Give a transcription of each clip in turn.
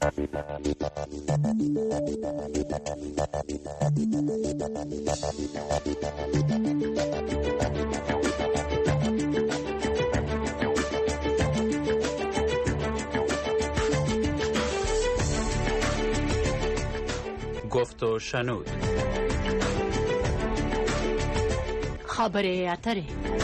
گفت و شنود. خبره اتره.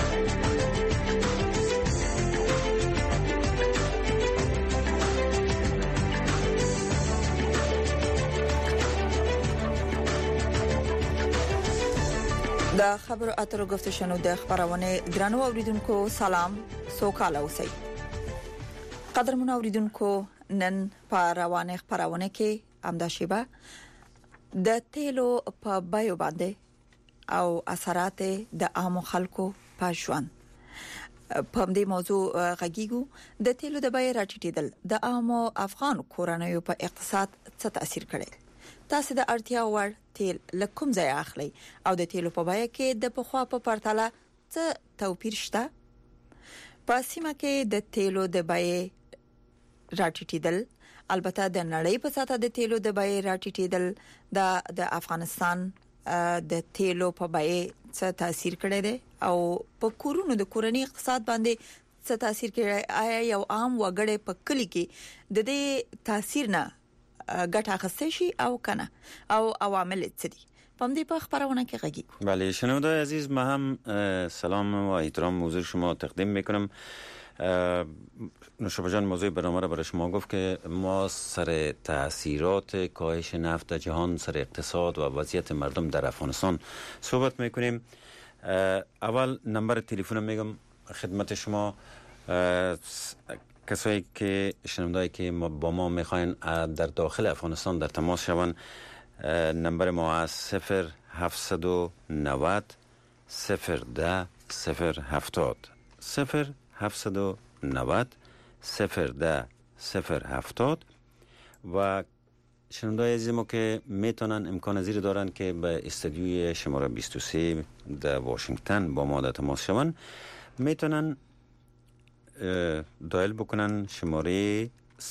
د خبرو اترو گفت شنود د خبرونه درنو اوریدونکو سلام سوکاله اوسئ. قدرمن اوریدونکو نن په روانه خبرونه کې امدا شیبه د تیلو په بایو باندې او اثرات د عام خلکو په ژوند په دې موضوع غږیږو. د تیلو د بای راټیټیدل د عام افغان کورنیو په اقتصاد څه تاثیر کړي؟ تاسو د اړتیا وړ تیل لکم ځای اخلي او د تیلو په بای کې د پخوا په پرتله څه توپیر شته؟ په سیمه کې د تیلو د بای راټیټیدل البته د نړۍ په سطح د تیلو د بای راټیټیدل د افغانستان د تیلو په بای څه تاثیر کړی دی او په کورونو د کورنۍ اقتصاد باندې څه تاثیر کړی؟ آیا یو عام وګړی په کلی کې د دې تاثیر نه ګټه اخیستل شي او کنه او عوامل څه دي؟ په دې په خبرونه کې غږیږو. بله شنونده‌های عزیز، ما هم سلام و احترام موضوع شما تقدیم میکنم. نوشابه جان موضوع برنامه را برای شما گفت که ما سر تاثیرات کاهش نفت در جهان، سر اقتصاد و وضعیت مردم در افغانستان صحبت میکنیم. اول نمبر تلفن میگم خدمت شما. کسایی که شنونده‌ای که با ما میخواین در داخل افغانستان در تماس شوند، نمبر ما از 0790 010 070 0790 010 070 و شنونده‌های عزیز ما که میتونن امکان زیر دارن که به استودیوی شماره 23 در واشنگتن با ما در تماس شوند، میتونن دایل بکنن شماره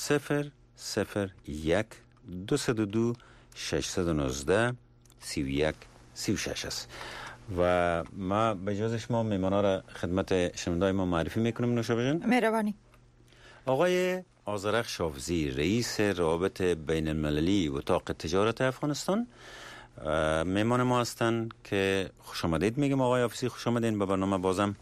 001 202 619 31 36 است و ما به اجازه شما میمانا را خدمت شنونده‌های ما معرفی میکنم. نوشابه جان مهربانی. آقای آذرخ شافزی، رئیس روابط بین المللی اتاق تجارت افغانستان میمان ما هستند که خوش آمدید میگم. آقای آفیسی خوش آمدین به برنامه بازم.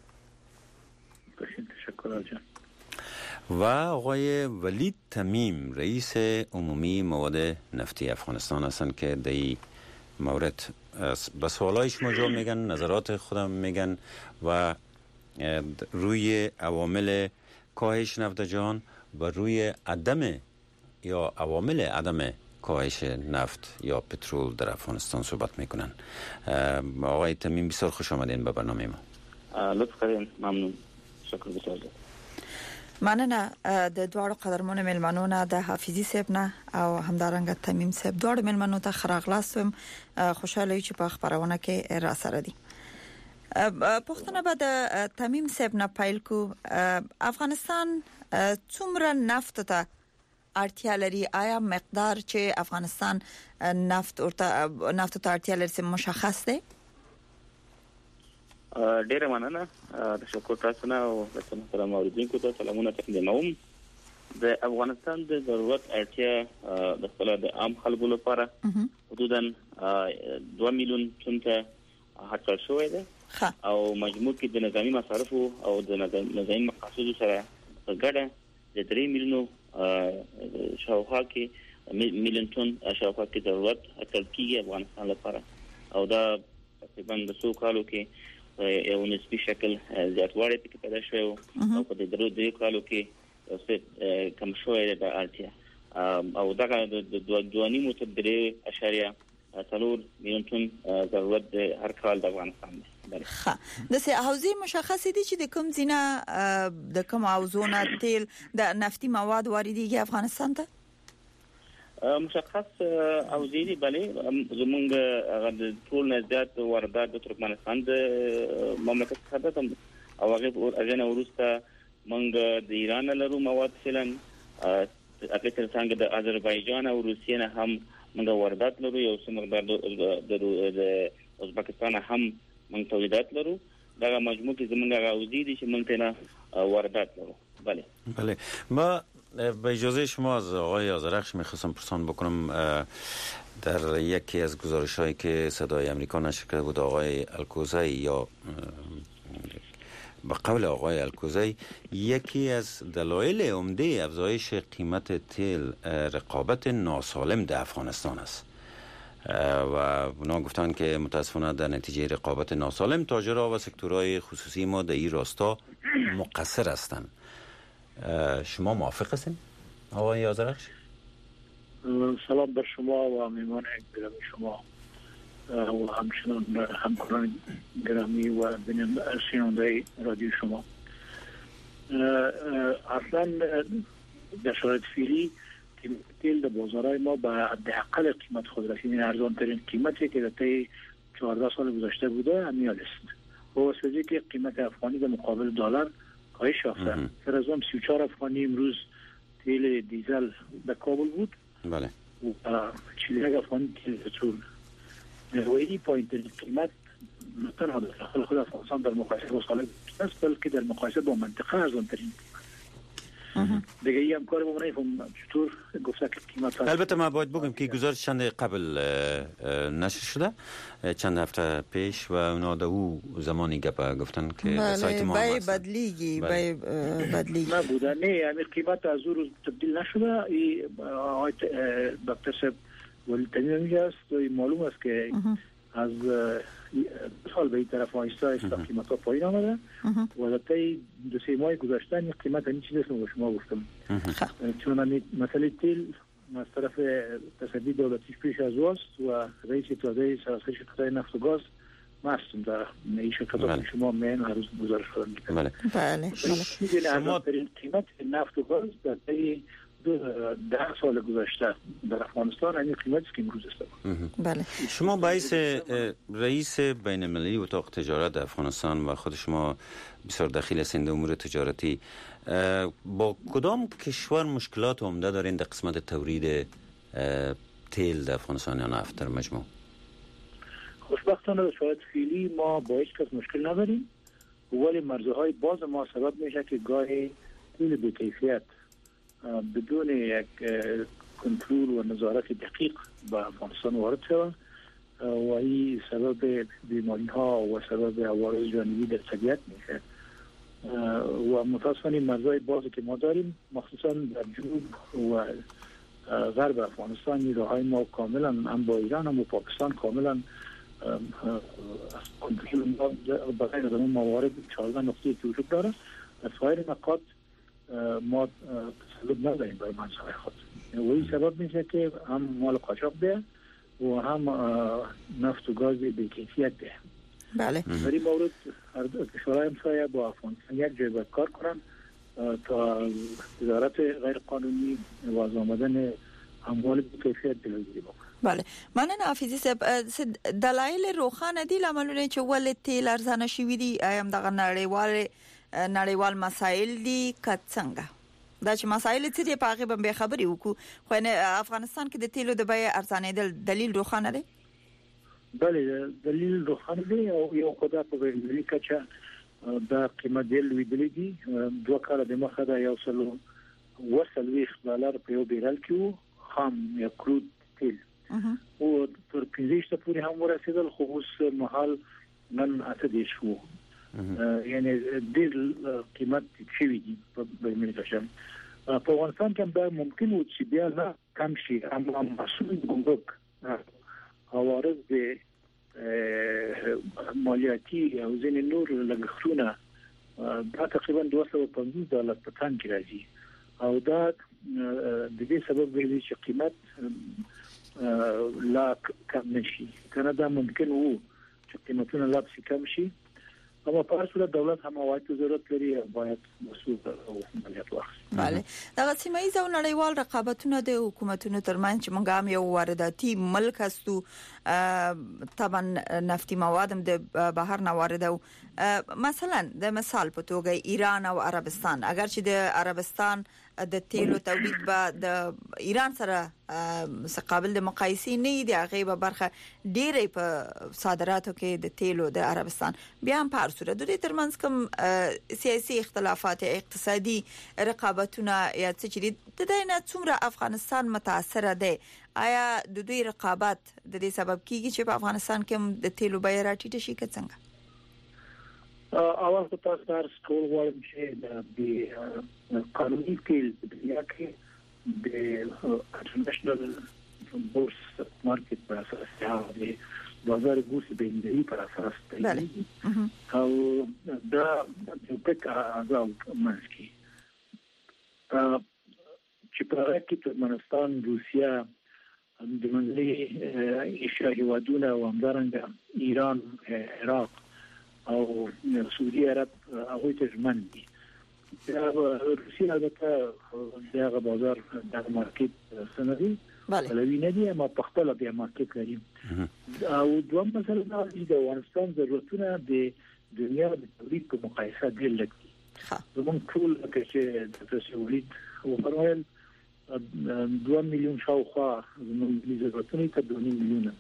تشکر جان. و آقای ولید تمیم، رئیس عمومی مواد نفتی افغانستان هستند که در این مورد به سوالای شما جواب میگن، نظرات خودم میگن و روی عوامل کاهش نفت جهان و روی عوامل عدم کاهش نفت یا پترول در افغانستان صحبت میکنن. آقای تمیم بسیار خوش آمدین به برنامه ما. لطف کردین، ممنون. شکر بسیار. مننه د دوړو قدرمنو ملمنو نه د حافظي صاحب نه او همدارنګه تمیم صاحب دوړو ملمنو ته خراغلاستم. خوشاله چې په خبرونه کې را سره دي. پښتنه به د تمیم صاحب نه پیل کو. افغانستان څومره نفت ته اړتیا لري؟ آیا مقدار چې افغانستان نفت ته اړتیا لري مشخص دی؟ ډیره مننه. تشکر تاسو نه او تاسو محترم اوریدونکو ته سلامونه تقدیموم. د افغانستان د ضرورت اړتیا د خپل د عام خلکو لپاره حدوداً 2 میلیون ټن ته هڅول شوې ده او مجموع کې د نظامی مصارف او د نظامی مقاصد سره ګډه د 3 میلیون شاوخوا کې میلیون ټن شاوخوا کې ضرورت هڅول کیږي افغانستان لپاره او دا تقریبا د 100 کالو کې یو نسبی شکل زیاتوالی پکې پیدا شوی او په دې درو کالو کې څه کم شوی د اړتیا او دغه د 2.5 تر 3.4 میلیون ټن ضرورت د هر کال د افغانستان دی. ښه، د سه حوزې مشخص دي چې د کوم ځینه د کوم حوزونه تیل د نفتي مواد واردېږي افغانستان ته؟ مشخص حوزې دي، بله زمونږ د ټول نه زیات واردات د ترکمنستان د مملکت څخه ده او هغه نه وروسته موږ د ایران لرو مواد فعلا اکثر څنګه د آذربایجان او روسیې نه هم موږ واردات لرو، یو څه مقدار د ازبکستان هم موږ تولیدات لرو. دا مجموع کې زموږ غوزي دي چې موږ نه واردات لرو. بله ما به اجازه شما از آقای آذرخش میخواستم پرسان بکنم. در یکی از گزارش‌هایی که صدای امریکا نشر کرده بود آقای الکوزی، یا به قول آقای الکوزی یکی از دلایل عمده افزایش قیمت تیل رقابت ناسالم در افغانستان است و اونا گفتن که متاسفانه در نتیجه رقابت ناسالم تاجرها و سکتورهای خصوصی ما در این راستا مقصر هستند. شما موافق هستین آقای آذرخش؟ سلام بر شما و میهمان گرامی شما و همچنان همکاران گرامی و شنونده رادیو شما. اصلا در شرایط فعلی تیل در بازارهای ما به حداقل قیمت خود رسید. این ارزان ترین قیمتی که در طی 14 سال گذشته بوده همین است. با واسطه که قیمت افغانی در مقابل دلار کاهش یافته. سر از اون 34 افغانی امروز تیل دیزل در کابل بود. بله. و 41 افغانی تیل پترول. و این پایین‌ترین قیمت نه تنها در خود افغانستان در مقایسه با سال گذشته است، بلکه در مقایسه با منطقه ارزان‌ترین دیگه ای هم کار بمونه چطور گفته که قیمت البته ما باید بگم که گزارش چند قبل نشر شده، چند هفته پیش، و اونا در او زمانی گفتن که بله سایت ما بای بدلیگی نبوده. نه یعنی قیمت از او روز تبدیل نشده. آقای دکتر صاحب ولی تنین میگه است و معلوم است که از سال به این طرف آیسته قیمت ها پایین آمده و در طی 2-3 ماه گذشته این قیمت همین چیزی است که شما گفتم. چون مسئله تیل از طرف تصدی دولتی پیش از واست و رئیس اتحادیه سراسری شرکت‌های نفت و گاز ما هستیم در این شرکت‌ها که شما میان هر روز گزارش دادن می‌کنید. بله. شما ترین قیمت نفت و گاز در طی 10 سال گذشته در افغانستان این قیمتی که امروز است. بله. شما باعث رئیس بین المللی اتاق تجارت در افغانستان و خود شما بسیار دخیل هستین در امور تجارتی، با کدام کشور مشکلات عمده دارین در قسمت تولید تیل در افغانستان یا نفت در مجموع؟ خوشبختانه در شرایط فعلی ما با هیچ کس مشکل نداریم، ولی مرزهای باز ما سبب میشه که گاهی تیل بی کیفیت بدون یک کنترل و نظارت دقیق به افغانستان وارد شود و این سبب بیماری ها و سبب عوارض جانبی در طبیعت میشه و متاسفانه مرزهای بازی که ما داریم مخصوصا در جنوب و غرب افغانستان این راههای ما کاملا هم با ایران هم با پاکستان کاملا کنترل ما بغیر از اون موارد 14 نقطه که وجود داره. از سایر نقاط ما تسلط نداریم برای منصفه خود و این سبب میشه که هم مال قاچاق ده و هم نفت و گاز بی کیفیت ده. بله. در این مورد کشورهای همسایه با افغانستان یک جای باید کار کنن تا تجارت غیر قانونی و از آمدن اموال بی کیفیت جلوگیری بکنن. بله. مننه حافظی صاحب. دلایل روښانه دي لاملونه چې ولې تیل ارزانه شوي دي، ایم دغه نړیوال مسایل دي که څنګه؟ دا چې مسایل څه دي په هغه باندې خبرې وکړو، خو افغانستان کې د تیلو د بیه ارزانېدل دلیل روښانه دی؟ بله دلیل روښانه دی او یو خدای په ویلي کچه دا قیمت دی لویدلې دي. 2 کال د مخه دا یو سلو $40 په یو بیرل کې خام یا کرود تیل او تر 15 پورې هم ورسېدل، خو اوس محل نن اته شو. یعنی ډېر قیمت شوی دی په بین کې. په افغانستان کې دا ممکن و چې بیا نه کم شي، اما مسئول ګمرک عوارض د مالیاتی او ځینې نور لګښتونه دا تقریبا $250 په تن کې راځي او دا د دې سبب دی چې قیمت لا کم نشي. کنه دا ممکن وو چې قیمتونه لا کم شي، اما په اصل دولت هم واجب ضرورت لري باید مسؤل او مالیات واخلي. بله. دا سیمه ییز او نړیوال رقابتونه د حکومتونو ترمنځ چې موږ هم یو وارداتي ملک هستو، طبعا نفتي مواد هم د بهر نه واردو. مثلا د مثال په توګه ایران او عربستان، اگر چې د عربستان د تیلو تولید به د ایران سره قابل د مقایسې نه دی. هغه به برخه ډیره په صادراتو کې د تیلو د عربستان بیا هم په صورت د ترمنځ کوم سیاسي اختلافات اقتصادي رقابتونه یا څه چې د دینه څومره افغانستان متاثر دی؟ آیا د دوی رقابت د دې سبب کیږي چې په افغانستان کې د تیلو بیه راټیټه شي که څنګه؟ اول خو تاسو درس کول غواړم چې د قانوني تیل په دنیا کې د انټرنیشنل بورس مارکیټ پر اساس د بازار بورس بینځي پر اساس دی او دا د پکا ازاو ماسکی چې په راکې ترکمنستان روسیا د منځنۍ ایشیا هیوادونه او همدارنګه ایران عراق او سعودي عرب هغه ته ژمن دي. روسیا البته دغه بازار د مارکیټ سندي لوي نه دي اما په خپل بیا مارکیټ لري او دوم مثلا د افغانستان ضرورتونه د دنیا د تولید په مقایسه ډیر لږ دي. زموږ ټول چې د تولید او فرمایل 2 میلیون شاوخوا زموږ ضرورتونه ته 2 میلیون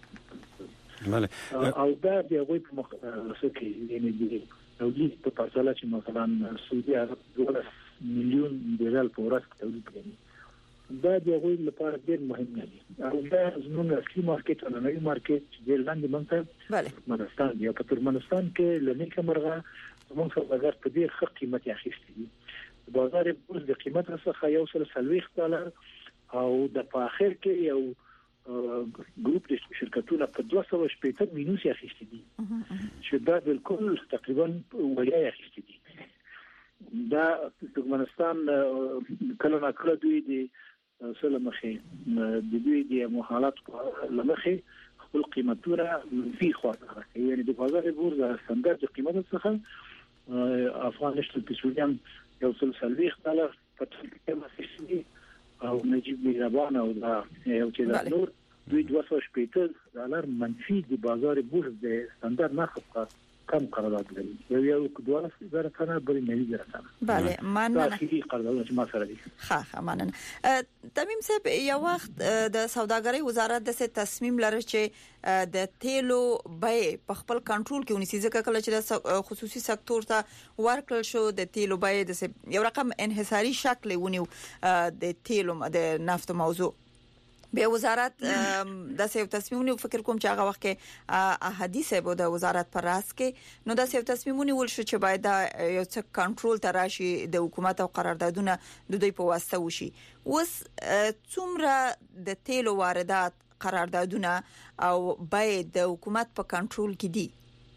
او دا د هغوی په مخه کې یعنی د تولید په پرتله چې مثلا سعودي عرب 2 میلیون ډالر په ورځ کې تولید کوي دا د هغوی لپاره ډېر مهم دی او دا زموږ اصلي مارکیټ او نړۍ مارکیټ چې ډېر لاندې منځ ترکمنستان دی. په ترکمنستان کې لنی کمرغه زموږ سوداګر په ډېر ښه قیمت اخیستي دي. بازار بورس د قیمت څخه $140 او د په اخر کې یو ګروپ د شرکتونو په 280 مینوس اخیستي دي چې دا بالکل تقریبا وړیا اخیستي دي. دا ترکمنستان کله نه کله دوی د سلمخه د دوی د محالات لمخه خپل قیمتونه په خواطر کوي یعنی د بازار بورس ستاندرد قیمت څخه افغان نشټل پیټرولیم $140 په ټول کې او نجیب مهربان او دا یو چې دا نور دوی $280 منفي د بازار بورس د ستاندرد نرخ کم قرارداد لري یو $12 کنه بری نه لري. بله مننه. تاخیری قرارداد چې ما سره دي. ها مننه. تمیم صاحب یو وخت د سوداګرۍ وزارت د تصمیم لري چې د تیلو بیه په خپل کنټرول کې ونیسي ځکه کله چې د خصوصي سکتور ته ورکړل شو د تیلو بیه د یو رقم انحصاري شکل ونیو د تیلو د نفت موضوع به وزارت د سیو تصمیمونه فکر کوم چې هغه وخت کې احادیث به د وزارت پر راس کې نو د سیو تصمیمونه ول شو چې باید یو څه کنټرول تراشي د حکومت او قراردادونه د دوی په واسطه وشي. اوس څومره د تیلو واردات قراردادونه او باید د حکومت په کنټرول کې دي؟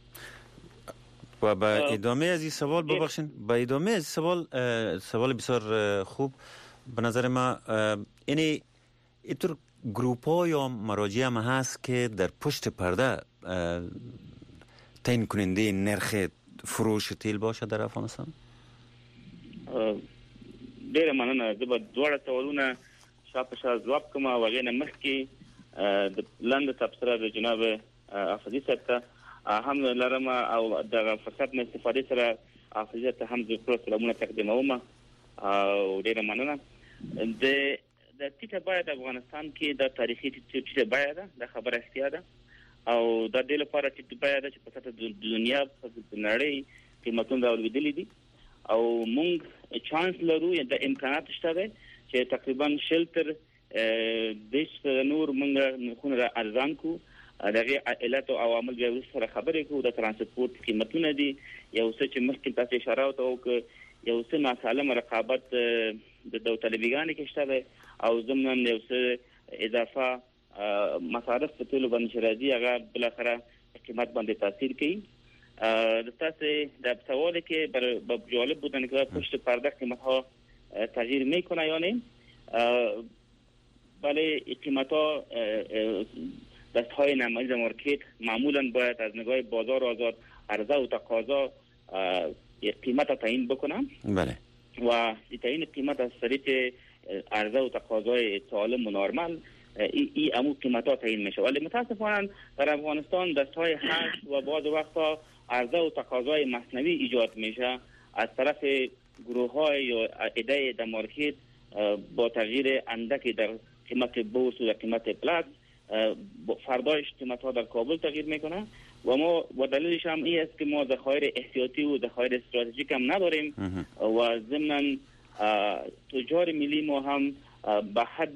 و با ادامه از این سوال ببخشید با ادامه از سوال بسیار خوب به نظر ما یعنی اینطور گروپ ها یا مراجع هم هست که در پشت پرده تعیین کننده نرخ فروش تیل باشه در افغانستان؟ ډیره مننه. زه به دوه سوالونه شاپشا جواب کوم او غوښنه مخکې د لاندې تبصره د جناب افضل ته هم لرم او د فرصت نه استفاده سره افضل ته هم ذکر سلامونه تقدیموم او ډیره مننه. د ټیټه بیه د افغانستان کې د تاریخي ټیټه بیه ده د خبره اختیار ده او د دې لپاره چې بیه ده چې په سطح د دنیا په نړۍ قیمتونه راولېدلې دي او موږ چانس لرو د امکانات شته ده چې تقریبا شلتر د نور موږ خو ارزان کو دغه علت او عوامل به سره خبرې کوو. د ترانسپورت قیمتونه دي یو څه چې مخکې تاسو اشاره وکړه یو څه ناسالم رقابت د داوطلبیګانو کې شته ده او ضمن یو څه اضافه مصارف په ټولو باندې راځي هغه بل اخره قیمت باندې تاثیر کوي. د تاسو د سوال کې جالب بودن که پشت پرده قیمت ها تغییر میکنه یا نه؟ ولی قیمت ها دستهای نمایش مارکت معمولا باید از نگاه بازار آزاد عرضه و تقاضا قیمت را تعیین بکنم. بله. و تعیین قیمت از طریق عرضه و تقاضای سالم و نرمال این امو قیمت ها تعیین میشه. ولی متاسفانه در افغانستان دستهای حشر و بعض وقتا عرضه و تقاضای مصنوعی ایجاد میشه از طرف گروه های یا ایده در مارکت با تغییر اندکی در قیمت بورس و در قیمت پلاس فردایش قیمت ها در کابل تغییر میکنه و دلیلش هم این است که ما ذخایر احتیاطی و ذخایر استراتژیک هم نداریم و ضمن تجار ملی ما هم به حد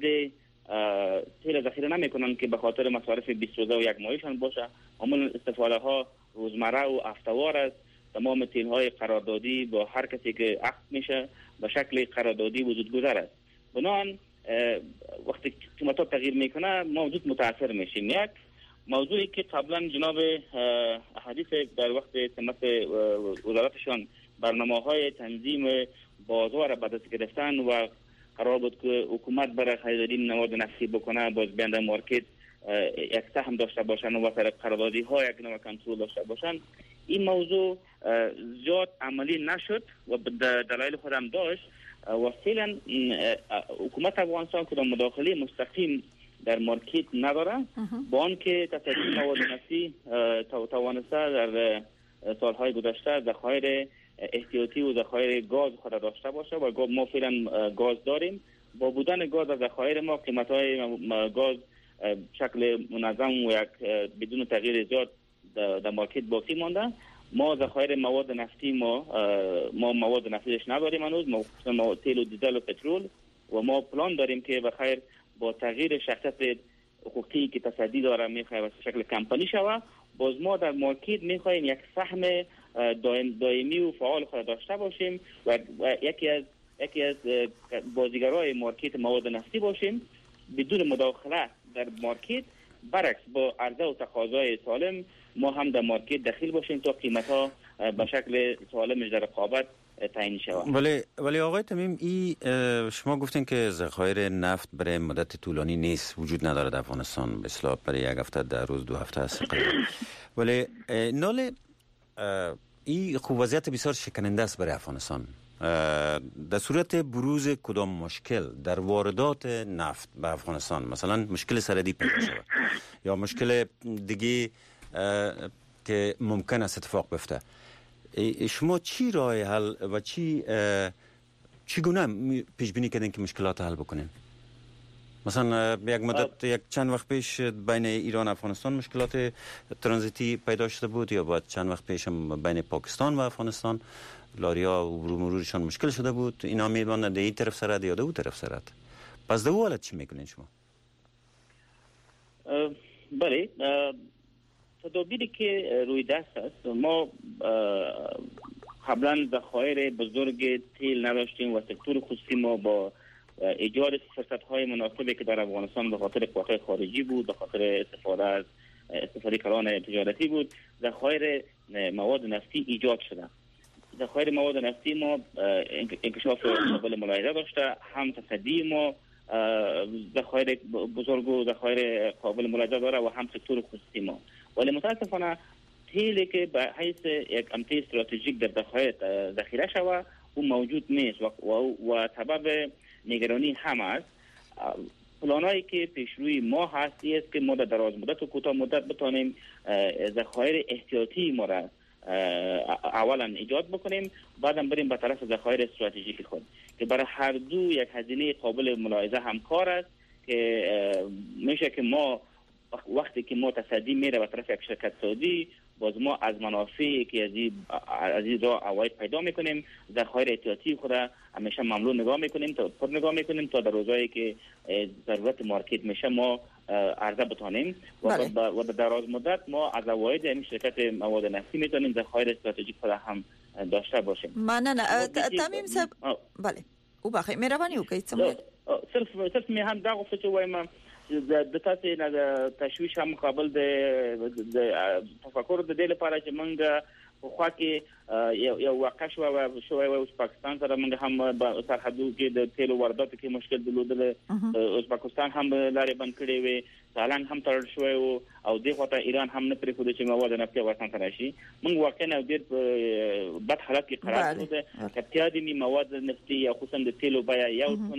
تیل ذخیره نمیکنن که به خاطر مصارف 20 روزه و یک ماهیشان باشه. معمولا استفاده ها روزمره و هفته‌وار است. تمام تیل های قراردادی با هر کسی که عقد میشه به شکل قراردادی وجود گذار است. بنابراین وقتی قیمت ها تغییر میکنه ما زود متاثر میشیم. یک موضوعی که قبلا جناب احادیث در وقت سمت وزارتشان برنامه‌های تنظیم بازار به دست گرفتن و قرار بود که حکومت برای خریداری مواد نفتی بکنه، باز بنده مارکت یک سهم داشته باشن و طریق قراردادی ها یک نوع کنترل داشته باشن. این موضوع زیاد عملی نشد و دلایل خودم داشت و فعلا حکومت افغانستان که مداخله مستقیم در مارکت نداره، با آنکه تصدی مواد نفتی توانسته در سالهای گذشته ذخایر احتیاطی و ذخایر گاز خود داشته باشه و ما فعلا گاز داریم. با بودن گاز در ذخایر ما قیمت‌های گاز شکل منظم و یک بدون تغییر زیاد در مارکت باقی مانده. ما ذخایر مواد نفتی ما مواد نفتیش نداریم هنوز، ما تیل و دیزل و پترول و ما پلان داریم که بخیر با تغییر شخصیت حقوقی که تصدی داره میخواه به شکل کمپانی شوه، باز ما در مارکت میخوایم یک سهم دائمی و فعال خود داشته باشیم و یکی از بازیگرای مارکت مواد نفتی باشیم بدون مداخله در مارکت. برعکس با عرضه و تقاضای سالم ما هم در مارکت دخیل باشیم تا قیمت ها به شکل سالمش در رقابت تعیین شود. ولی آقای تمیم شما گفتین که ذخایر نفت برای مدت طولانی نیست، وجود نداره در افغانستان، به اصطلاح برای یک هفته، 10 روز، 2 هفته است. ولی نال این خوب وضعیت بسیار شکننده است برای افغانستان. در صورت بروز کدام مشکل در واردات نفت به افغانستان، مثلا مشکل سرحدی پیدا شود یا مشکل دیگه که ممکن است اتفاق بیفته، شما چی راه حل و چی گونه پیش بینی کردین که مشکلات حل بکنین؟ مثلا یک مدت چند وقت پیش بین ایران و افغانستان مشکلات ترانزیتی پیدا شده بود، یا بعد چند وقت پیش بین پاکستان و افغانستان لاریا و مرورشان مشکل شده بود. اینا میبانند در این طرف سرد یا در اون طرف سرد. پس در اون حالت چی میکنین شما؟ بله، تدابیری که روی دست است، ما قبلا ذخایر بزرگ تیل نداشتیم و سکتور خصوصی ما با ایجاد فرصت‌های مناسبی که در افغانستان به خاطر قوت‌های خارجی بود، به خاطر استفاده کلان تجارتی بود، ذخایر مواد نفتی ایجاد شده. ذخایر مواد نفتی ما انکشاف قابل ملاحظه داشته، هم تصدی ما ذخایر بزرگ و ذخایر قابل ملاحظه داره و هم سکتور خصوصی ما. ولی متاسفانه تیلی که به حیث یک امتیاز استراتژیک در ذخایر ذخیره شود او موجود نیست و سبب نگرانی هم است. پلانایی که پیش روی ما هست است که ما در دراز مدت و کوتاه مدت بتانیم ذخایر احتیاطی ما را اولا ایجاد بکنیم، بعدم بریم به طرف ذخایر استراتژیک خود که برای هر دو یک هزینه قابل ملاحظه همکار است که میشه که ما وقتی که ما تصدی میره به طرف یک شرکت سعودی، باز ما از منافعی که از این راه عواید پیدا میکنیم، ذخایر احتیاطی خود همیشه مملو نگاه میکنیم تا در روزایی که ضرورت مارکت میشه ما عرضه بتانیم و در دراز مدت ما از عواید این شرکت مواد نفتی میتونیم ذخایر استراتژیک خود هم داشته باشیم. نه تمیم صاحب بله او بخیر مهربانی وکړئ. صرف می هم دا گفته چې وایم د تاسو نه تشویش هم مقابل د تفکر د دې لپاره چې موږ په خوا کې یو واقع شوی و پاکستان سره موږ هم په سرحدو کې د تیلو وارداتو کې مشکل درلودل، ازبکستان هم لارې بند کړې وې، سالنګ هم تړل شوی و او دغه ته ایران هم نه پرېښود چې مواد نفتی افغانستان ته راشي. موږ واقعا ډېر بد حالت کې قرار شو. د کپتیا د مواد نفتی یا خصوصا د تیلو بیا یو ټن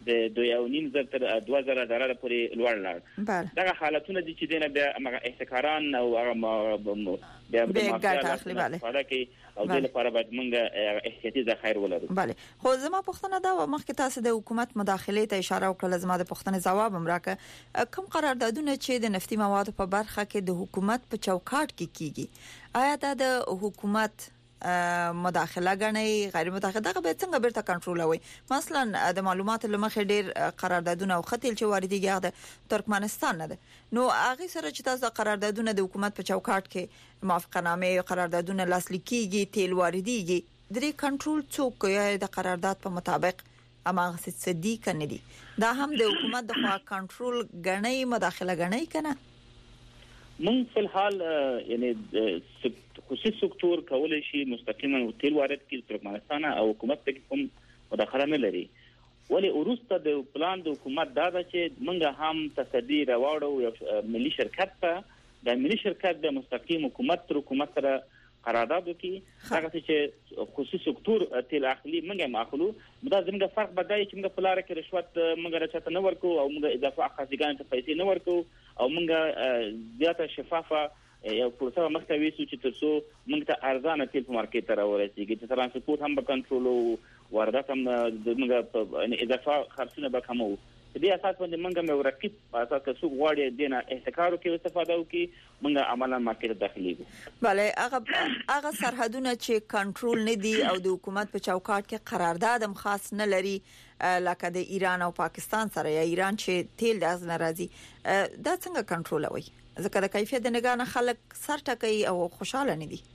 د 2.5 تر 2000 ډالر پورې لوړ لاړ. دا حالتونه دي چې دنه بیا احتکاران او بیا ګټه اخلي باندې او د لپاره باید موږ احتیاطي ذخایر ولرو. بله خو زما پوښتنه دا و مخکې تاسو د حکومت مداخله ته اشاره وکړه، زما د پوښتنې جواب هم راکړه. کوم قراردادونه چې د نفتي موادو په برخه کې د حکومت په چوکاټ کې کیږي، آیا دا د حکومت مداخله غني غیر مداخله دغه به څنګه بیرته کنټرولوي؟ مثلا د معلوماتو لمخې ډیر قراردادونه او خطیل چې واردېږي د ترکمنستان نه ده، نو هغه سره چې تاسو قراردادونه د حکومت په چوکاټ کې موافقتنامه قراردادونه لاسلیک کیږي، تیل واردېږي، درې کنټرول څوک کوي د قرارداد په مطابق اماغه صدیق نه دي؟ دا هم د حکومت د خوا کنټرول غني مداخله غني کنه؟ من فی الحال یعنی خصوصي سکتور کولای شي مستقیما تیل وارد کړي ترکمنستان او حکومت ته کوم مداخله نه لري، ولی ورسته د پلان د حکومت دا ده چې موږ هم تصدی راوړو یو ملي شرکت ته، د ملي شرکت د مستقیم حکومت تر حکومت سره قرارداد وکړي، هغه چې خصوصي سکتور تیل اخلي موږ هم اخلو. دا زموږ فرق بدای چې موږ په لار کې رشوت موږ راچته نه ورکو او موږ اضافه خاصګان ته پیسې نه ورکو او موږ زیاته شفافه یو پروسه مختوي چې تاسو موږ ته ارزانه تیل په مارکیټ ته راورسیږي، چې ترانسپورت هم به کنټرول او واردات هم موږ اضافه خرڅونه به کمو. په دې اساس باندې موږ مې ورقیب په اساس کې څو غواړي دینه احتکار کې استفاده وکړي، موږ عملاً مارکیټ داخليږو. بله هغه سرحدونه چې کنټرول نه دي او د حکومت په چوکاټ کې قرارداد هم خاص نه لري، لکه د ایران او پاکستان سره، یا ایران چې تیل د غزنه راځي، دا څنګه کنټرولوي؟ ځکه د کیفیت د نگاه نه خلک سر ټکوي او خوشاله نه دي.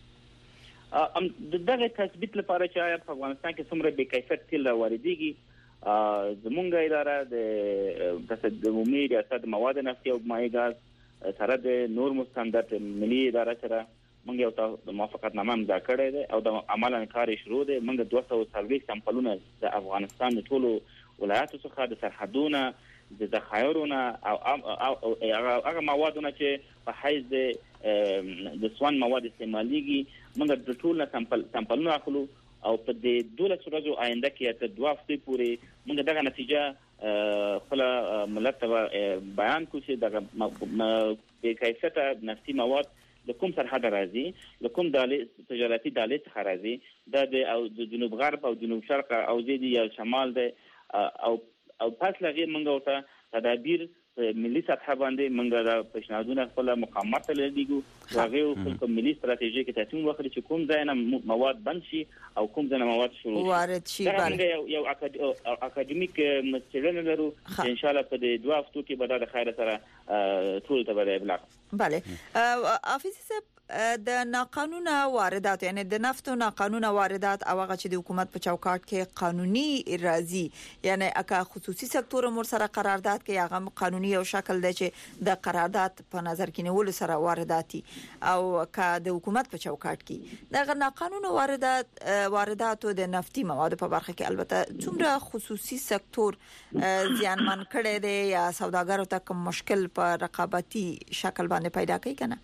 دغه تثبیت لپاره چې آیا په افغانستان کې څومره بې کیفیت تیل واردېږي، زمونږ اداره د عمومي ریاست مواد نفتي او مایع غاز سره د نور مستندات ملي اداره سره موږ یو موافقتنامه امضا کړې ده او د عملاً کار شروع ده. موږ 240 سامپلونه د افغانستان د ټولو ولایاتو څخه د سرحدونو د ذخایرونو او هغه موادونه چې په حیز د سوان مواد استعماليږي موږ د ټولو سامپلونه اخلو او په دې 12 ورځو آینده کې تر 2 هفتې پورې موږ دغه نتیجه خپل ملت ته بیان کوو چې دغه بې کیفیته نفتي مواد د کوم سرحد راځي، د کوم دالې تجارتي دالې څخه راځي، د جنوب غرب او جنوب شرق او زیدي یا شمال ده او پس لغې موږ ورته تدابیر ملي سطح باندې موږ د پیشنهادونه خپل مقامات ته لګیږو، هغه خپل ملي ستراتیژي کې تصمیم واخلي چې کوم ځای نه مواد بند شي او کوم ځای نه مواد شروع وارد شي. یو اکاډمیک مسئله لرو چې ان شاء الله په 2 هفتو کې به د خیر سره ټول ته به ابلاغ. بله حافظ صاحب، د ناقانونه واردات یعنی د نفتو ناقانونه واردات او هغه چې د حکومت په چوکاټ کې قانوني راځي، یعنی اکا خصوصي سکتور مر سره قرارداد کې هغه قانوني او شکل دی چې د قرارداد په نظر کې نیول سره وارداتي او کا د حکومت په چوکاټ کې دغه ناقانونه وارداتو د نفتي موادو په برخه کې البته څومره خصوصي سکتور زیانمن کړي دي یا سوداګرو ته کوم مشکل په رقابتي شکل باندې پیدا کوي کنه؟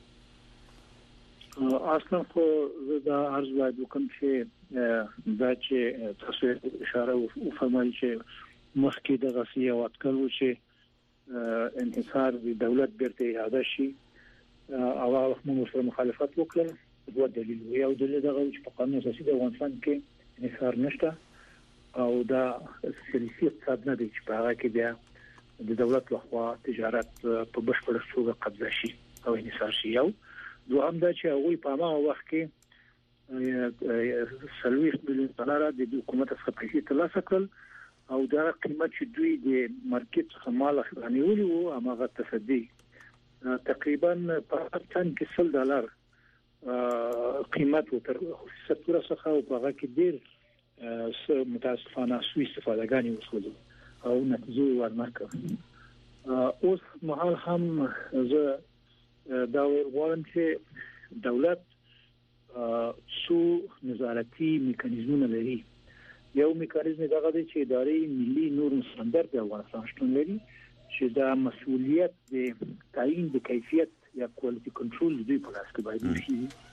اصلا خو دا عرض باید وکم چې دا چې تاسو اشاره وفرمایئ چې مخکې د غسی او اتکل و چې انحصار د دولت بیرته اعاده شي او موږ سره مخالفت وکړو، دوه دلیل وي. او دلیل دا چې په قانون اساسي د افغانستان کې انحصار نشته او دا سیاسي اقتصاد نه دی چې په هغه کې بیا د دولت لخوا تجارت په بشپړ توګه قبضه شي او انحصار شي. یو دوهم دا چې هغه په هغه وخت کې 30 میلیون ډالر د حکومت څخه پیسې ترلاسه کړل او دا قیمت چې دوی د مارکیټ څخه مال غنیولي وو هغه تصدی تقریبا په تن کې $10 قیمت تر خصوصي سکتور څخه او په هغه کې ډیر متاسفانه سوء استفادهګانی وسول او نتیجه ورنکړه. اوس مهال هم زه دا وایي چې دولت څو نظارتي میکانیزمونه لري. یو میکانیزم دغه دی چې ادارې ملي نور مستندات د افغانستان شتون لري چې دا مسؤلیت د تعیین د کیفیت یا کوالټي کنټرول دوی په لاس کې باید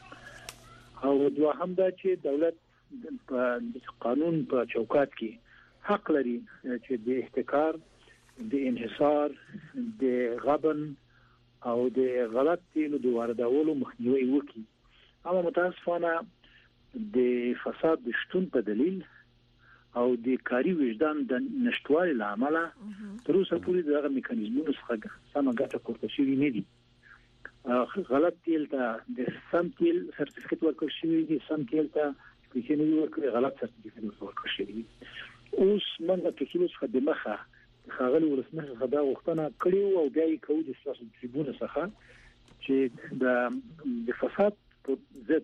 وي. او دوهم دا چې دولت په قانون په چوکاټ کې حق لري چې د احتکار، د انحصار، د غبن او د غلط تیلو د واردولو مخنیوي وکړي. اما متاسفانه د فساد د شتون په دلیل او د کاری وجدان د نشټوالي لامل تر اوسه پورې دغه میکانیزمونو څخه سمه ګټه پورته شوې نه دي. غلط تیل ته د سم تیل سرټیفیکټ ورکړل شوی دی، سم تیل ته پیچنې ورکړل، غلط سرټیفیکټ ورکړل شوی دی. اوس موږ د کیلو څخه د مخه خاغلی ولسمشر خدا وختونه کړیو او بیا یې کوو د سیاسي تریبون څخه چې د فساد په ضد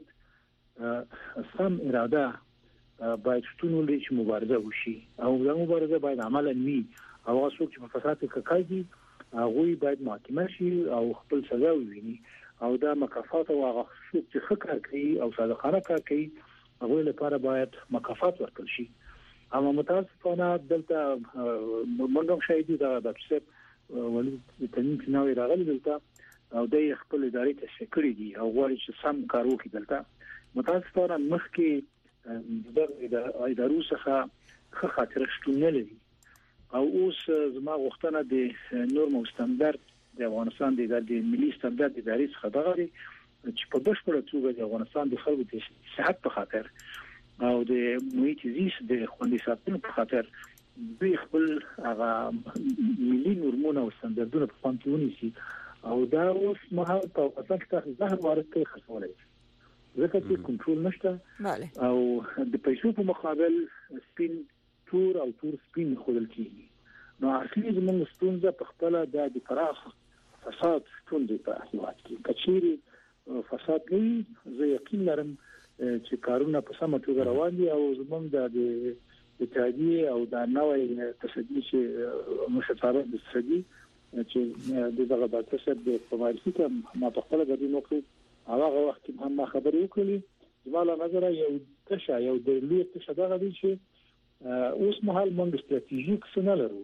سم اراده باید شتون ولري چې مبارزه وشي او دا مبارزه باید عملاً وي او څوک چې په فساد کې کوي هغه باید محاکمه شي او خپل سزا وویني او دا مکافات او هغه څوک چې ښه کوي او صادقانه کار کوي هغه لپاره باید مکافات ورکړل شي. اما متاسفانه دلته موږ شاهد یو د څه ولې د تنظیم نوې راغلي دلته او د خپل ادارې تشکیل کړی دي او غواړي چې سم کار وکړي. دلته متاسفانه مخکې د ادارو څخه خاطر شتون نه لري او اوس زما غوښتنه د نورم او ستاندرد د افغانستان د ملي ستاندرد د ادارې څخه دغه چې په بشپړه توګه د افغانستان د خلکو د صحت په خاطر او د محیط زیست د خوندي ساتنې په خاطر دوی خپل هغه ملي نورمونه او ستاندردونه په پام کې ونیسي او دا اوس مهال په افغانستان کې زهر وارد کوي خرڅولای ځکه چې کنټرول نشته او د پیسو په مقابل سپین تور او تور سپین خودل کیږي. نو اصلي زموږ ستونزه په خپل د فراخ فساد ستونزه په هیواد کې کچيري فساد نه زه یقین لرم چې کارونه په سمه توګه روان دي او زموږ د اتحادیه او د نوې تصدی چې مشترک د تصدی چې دغه د تصدی د فمارسي کې ما په خپل غوډي نو کې هغه وخت هم ما خبرې وکړې زموږ نظر یو تشه یو د لوی تشه دغه دي چې اوس مهال موږ استراتیژیک څه نه لرو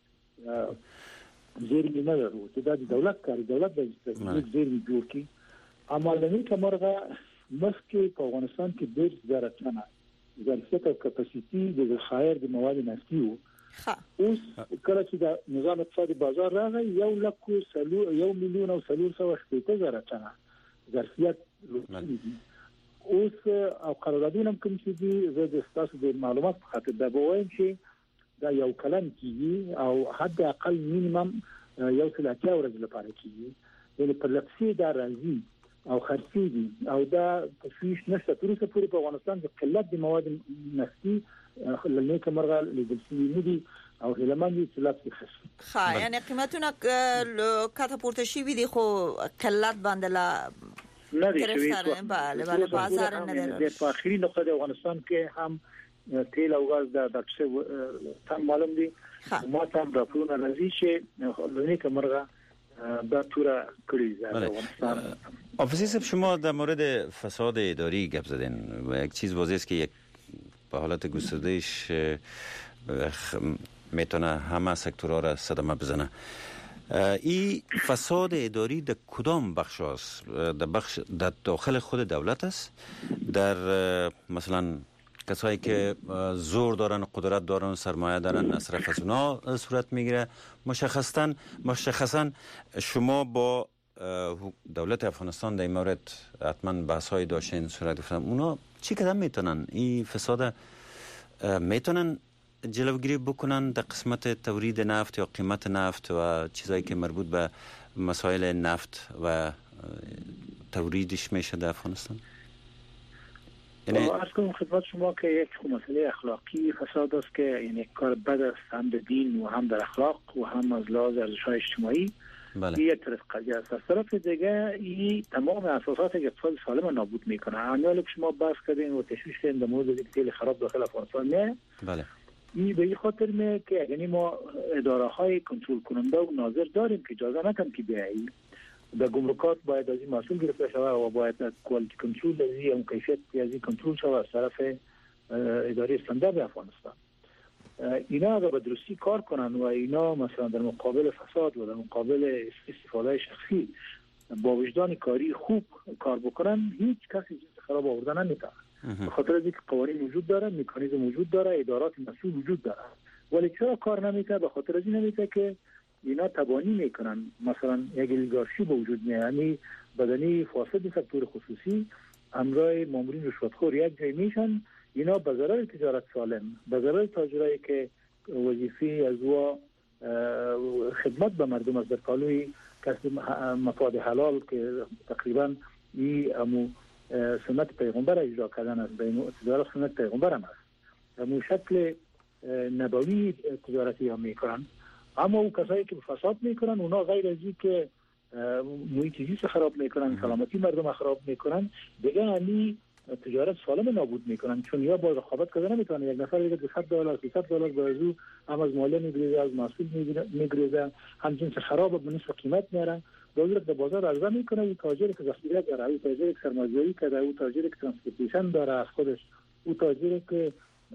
زیرمې نه لرو چې د دولت کار دولت د استراتیژیک زیرمې جوړ کړي. عملني کمرغه مخکې په افغانستان کې ډېر زیات نه ظرفیت او کپاسيټي د ذخایر د مواد نفتي وو. اوس کله چې د نظام اقتصادي بازار راغی 1,1,300,000 ټنه ظرفیت اوس او قراردادونه کوم چې زه د تاسو د معلومات په خاطر دا وایم چې دا یو کلم کیږي او حد اقل مینیمم یو ثلاثه ورځې لپاره کیږي یعنی په لپسي دا راځي او خرڅي دي او دا تشویش نشته تر اوسه پورې په افغانستان کې قلت د مواد نفتي لنه کمرغه لیدلسي نه دي او هلمند چې لاسي خسي یعنی قیمتونه کاته پورته شي دي خو قلت باندې لا نه دي شوی بله بازار نه دی. په اخري نقطه د افغانستان کې هم تیل او غاز د څه تم معلوم دي ما تم راپورونه راځي چې لنه کمرغه دا توره کړی افغانستان. آفیسی صاحب شما در مورد فساد اداری گپ زدین و یک چیز واضح است که یک به حالت گستردهش میتونه همه سکتورها را صدمه بزنه. این فساد اداری در کدام بخش است؟ در داخل خود دولت است؟ در مثلا کسایی که زور دارن و قدرت دارن و سرمایه دارن مصرف از اونا صورت میگیره؟ مشخصا شما با دولت افغانستان در این مورد حتما بحث‌های داشتین صورت گرفتن، اونا چی قدم میتونن این فساد میتونن جلوگیری بکنن در قسمت تولید نفت یا قیمت نفت و چیزایی که مربوط به مسائل نفت و تولیدش میشه در افغانستان؟ یعنی اصلا خدمت شما که یک مسئله اخلاقی فساد است که یعنی کار بد است هم در دین و هم در اخلاق و هم از لحاظ ارزش‌های اجتماعی. بله. یک طرف قضیه است. از طرف دیگه این تمام اساسات اقتصاد سالم نابود میکنه. همین که شما بحث کردین و تشویش کردین در مورد تیل خراب داخل افغانستان نه. بله. این به این خاطر میه که یعنی ما اداره های کنترل کننده و ناظر داریم که اجازه ندن که بیایی. در گمرکات باید از این مسئول گرفته شود و باید کوالیتی کنترل از این کیفیت از این کنترل شود از طرف اداره استاندارد افغانستان. اینا اگر به درستی کار کنن و اینا مثلا در مقابل فساد و در مقابل استفاده شخصی با وجدان کاری خوب کار بکنن هیچ کسی چیز خراب آوردن نمیتونه. به خاطر اینکه قوانین وجود داره، مکانیزم وجود داره، ادارات مسئول وجود داره. ولی چرا کار نمیکنه؟ به خاطر از این نمیکنه که اینا تبانی میکنن. مثلا یک اولیگارشی به وجود میاد، یعنی بدنی فاسد سکتور خصوصی همراه مامورین رشوتخور یک جای میشن. اینا به ضرر تجارت سالم، به ضرر تاجرایی که وظیفه از و خدمت به مردم از در پالوی کسب مفاد حلال که تقریبا این سنت پیغمبر اجرا کردن است، بین تجارت سنت پیغمبر هم است، همون شکل نبوی تجارتی هم میکنن. اما اون کسایی که فساد میکنن اونا غیر از این که محیط زیست خراب میکنن، سلامتی مردم خراب میکنن، دیگه همین تجارت سالم نابود میکنن. چون یا با رقابت کردن نمیتونن. یک نفر دیگه $200 $300 به ازو هم از ماله میگیره، از محصول میگیره، همچنین خراب به نصف قیمت میارن، دولت به بازار عرضه میکنه. این تاجری که ذخیره داره، این تاجری که سرمایه‌گذاری کرده، این تاجری که ترانسپورتیشن داره از خودش، این تاجری که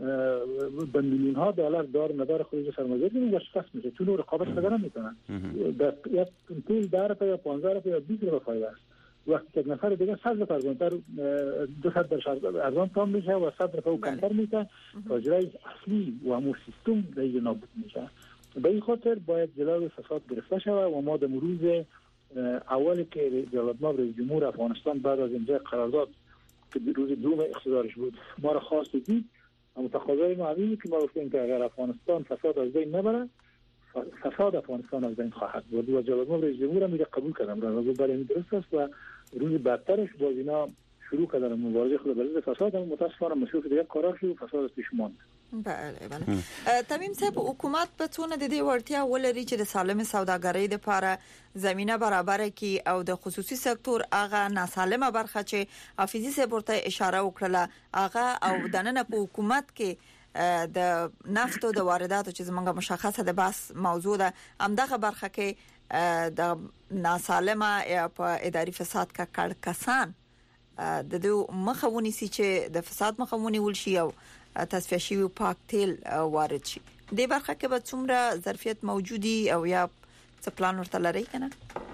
به میلیون ها دلار دار مدار خودش سرمایه‌گذاری میشه، شکست میشه چون رقابت کردن نمیتونن. یک کنتیل 10 روپیه یا 15 روپیه یا 20 روپیه فایده است. وقتی یک نفر دیگه 100 روپیه ارزان‌تر 200 ارزان تام میشه و 100 روپیه کمتر میشه، تاجرای اصلی و همون سیستم دیگه نابود میشه. به این خاطر باید جلوی فساد گرفته شود و ما در روز اولی که جلال‌آباد رئیس جمهور افغانستان بعد از امضای قرارداد که روز دوم اقتدارش بود ما را خواست دید، اما تقاضای ما همینه که ما گفتیم که اگر افغانستان فساد از بین نبره، فساد افغانستان از بین خواهد بود و جلال‌آباد رئیس جمهور هم قبول کردم را بله این درست است و روز بعدترش باز اینا شروع کردن مبارزه خود با فساد. هم متاسفانه مسئول دیگه کارا شو فساد از پیش ماند. بله تمیم صاحب، حکومت بتونه د دې ورتیا ولري چې د سالم سوداګرۍ لپاره زمينه برابر کړي او د خصوصي سکتور هغه ناسالمه برخه چې حافظي صاحب ورته اشاره وکړه هغه او دننه په حکومت کې د نفتو د وارداتو چې زمونږه مشخصه د بحث موضوع ده، همدغه برخه کې د ناسالمه یا په اداري فساد کا کړ کسان د دې مخاوني سي چې د فساد مخاوني ولشي او تصفیه شوی پاک تیل وارد شي. د برخه کې به څومره ظرفیت موجودي او یا څه پلان ورته لري کنه؟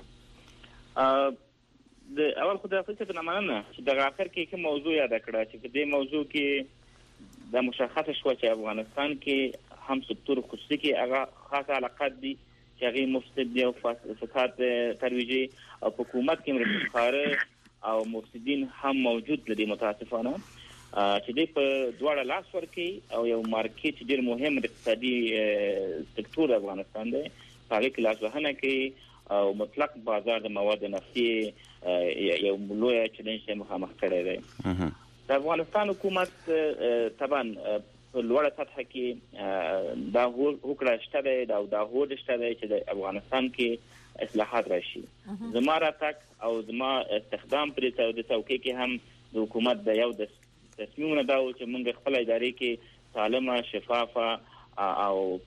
د اول خدای حافظ ته مننه چې د اخر کې کوم موضوع یاد کړه چې په دې موضوع کې د مشخصه شو چې افغانستان کې هم سکتور خصوصي کې هغه خاصه علاقات دي چې هغه مفسد دي او فساد ترویجي او حکومت کې مرستخاره او مفسدين هم موجود لدي متاسفانه چې د په دواړه لاس ورکي او یو مارکیټ ډیر مهم اقتصادي سکتور افغانستان دی، هغه کې لاس وهنه کوي او مطلق بازار د مواد نفتي یو لوی چیلنج ته مخامخ کړی دی. د افغانستان حکومت طبعا په لوړه سطح کې دا هوکړه شته دی او دا هوډ شته دی چې د افغانستان کې اصلاحات راشي. زما راتګ او زما استخدام پر د توقع کې هم د حکومت د یو د تصمیمونه دا و چې موږ خپل ادارې کې سالمه شفافه او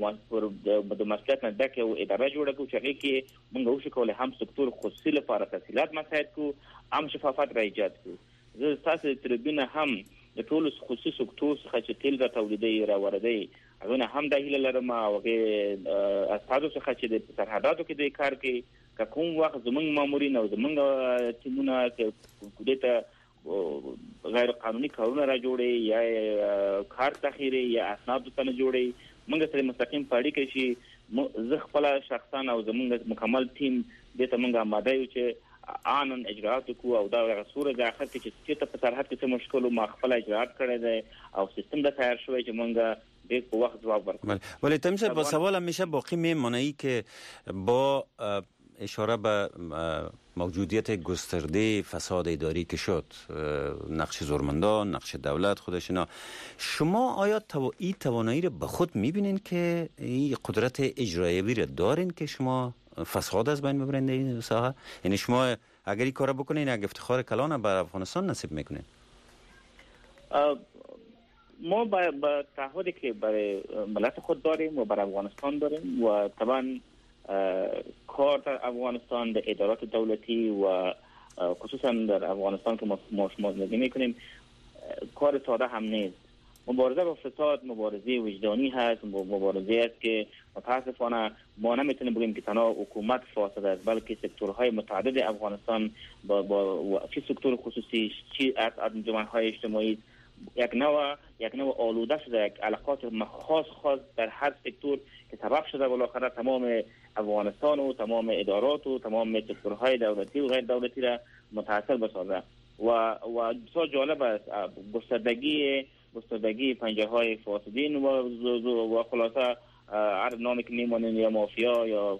د مسؤلیت نه ډکه او اداره جوړه کړو چې هغه کې موږ وشکول هم سکتور خصوصي لپاره تسهیلات مساعد کو، هم شفافیت را ایجاد کو. زه تاسو تربینه هم د ټول خصوصي سکتور څخه چې تیل را تولیدي را واردي هغه هم د هیله لرم او هغه اساسو څخه چې د سرحداتو کې د کار کې کوم وخت زمونږ مامورین او زمونږ ټیمونه کوډه غیر قانوني کارونه را جوړي یا کار تخیري یا اسناد ته نه جوړي، موږ سره مستقیم پاړی کې شي. زه خپل شخصا او زمونږ مکمل ټیم د ته موږ آماده یو چې آنن اجرات کو او دا غوړه د اخر کې چې ته په سرحد کې څه مشکل او ما خپل اجرات کړی دی او سیستم د تیار شوی چې موږ به په وخت جواب ورکړو. ولی تمیشه با سوال همیشه باقی میمونه ای که با اشاره به موجودیت گسترده فساد اداری که شد، نقش زورمندان، نقش دولت خودش اینا، شما آیا این توانایی رو به خود میبینین که این قدرت اجرایی رو دارین که شما فساد از بین ببرین در این ساحه؟ یعنی شما اگر این کار بکنین اگر افتخار کلان بر افغانستان نصیب میکنین؟ ما با تعهدی که برای ملت خود داریم و برای افغانستان داریم و طبعا کار در افغانستان در ادارات دولتی و خصوصا در افغانستان که ما زندگی میکنیم کار ساده هم نیست. مبارزه با فساد مبارزه وجدانی هست، مبارزه است که متاسفانه ما نمیتونیم بگیم که تنها حکومت فاسد است، بلکه سکتورهای متعدد افغانستان با چه سکتور خصوصی چه انجمنهای اجتماعی یک نوع آلوده شده، یک علاقات خاص در هر سکتور که سبب شده بالاخره تمام افغانستان و تمام ادارات و تمام سکتورهای دولتی و غیر دولتی را متاثر بسازه و بسیار جالب است گستردگی پنجه های فاسدین و خلاصه هر نامی که میمانند یا مافیا یا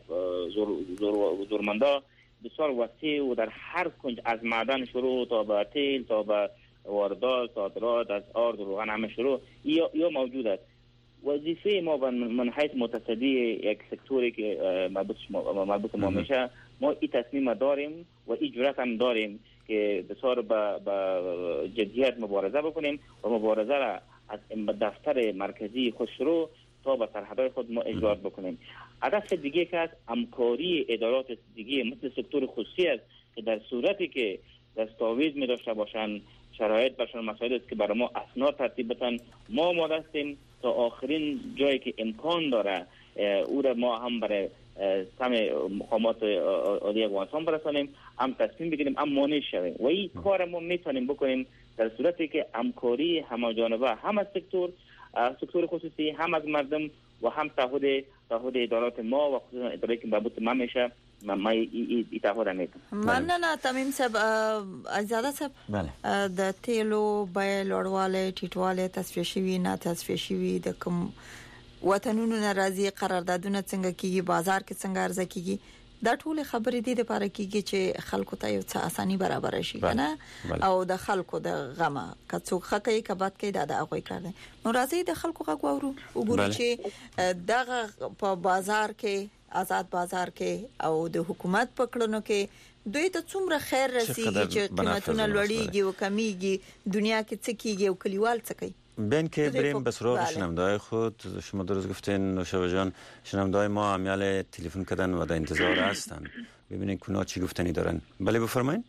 زورمندا بسیار وسیع و در هر کنج از معدن شروع تا به تیل تا به واردات صادرات از آرد و روغن همه شروع یا موجود است. وظیفه ما من حیث متصدی یک سکتوری که مربوط ما میشه، ما این تصمیم داریم و این جرأت هم داریم که بسیار با جدیت مبارزه بکنیم و مبارزه را از دفتر مرکزی خود شروع تا به سرحدهای خود ما اجرا بکنیم. هدف دیگه که از همکاری ادارات دیگه مثل سکتور خصوصی است که در صورتی که دستاویز می داشته باشن، شرایط باشن، مسائل است که برای ما اسناد ترتیب بدن، ما آماده هستیم تا آخرین جایی که امکان داره او را ما هم برای سم مقامات عالی افغانستان برسانیم، هم تصمیم بگیریم، هم مانع شویم و این کار ما میتونیم بکنیم در صورتی که همکاری همه‌جانبه هم از سکتور خصوصی، هم از مردم و هم تعهد ادارات ما و خصوصا اداره که مربوط ما میشه ما این تعهد میکنم. مننه تمیم صاحب. عزیزاده صاحب، د تیلو بیه لوړوالی ټیټوالی تصفیه شوي نه تصفیه شوي د کوم وطنونو ناراضي قراردادونه څنګه کیږي، بازار کې څنګه عرضه کیږي، دا ټول خبرې دي لپاره کیږي چې خلکو ته یو څه اساني برابر شي کنه او د خلکو د غمه کڅوخه کوي کبات کوي دا هغه کار دی. نو راځي د خلکو غو اورو وګورو چې دغه په بازار کې آزاد بازار کې او د حکومت په کړنو کې دوی ته څومره خیر رسیږي چې قیمتونه لوړیږي او کمیږي، دنیا کې څه کیږي او کلیوال څه کوي. بین که بریم به سراغ شنونده‌های خود. شما درست گفتین نوشابه جان، شنونده‌های ما امیال تلفن کردن و در انتظار هستن ببینین کنا چی گفتنی دارن. بله بفرمایید.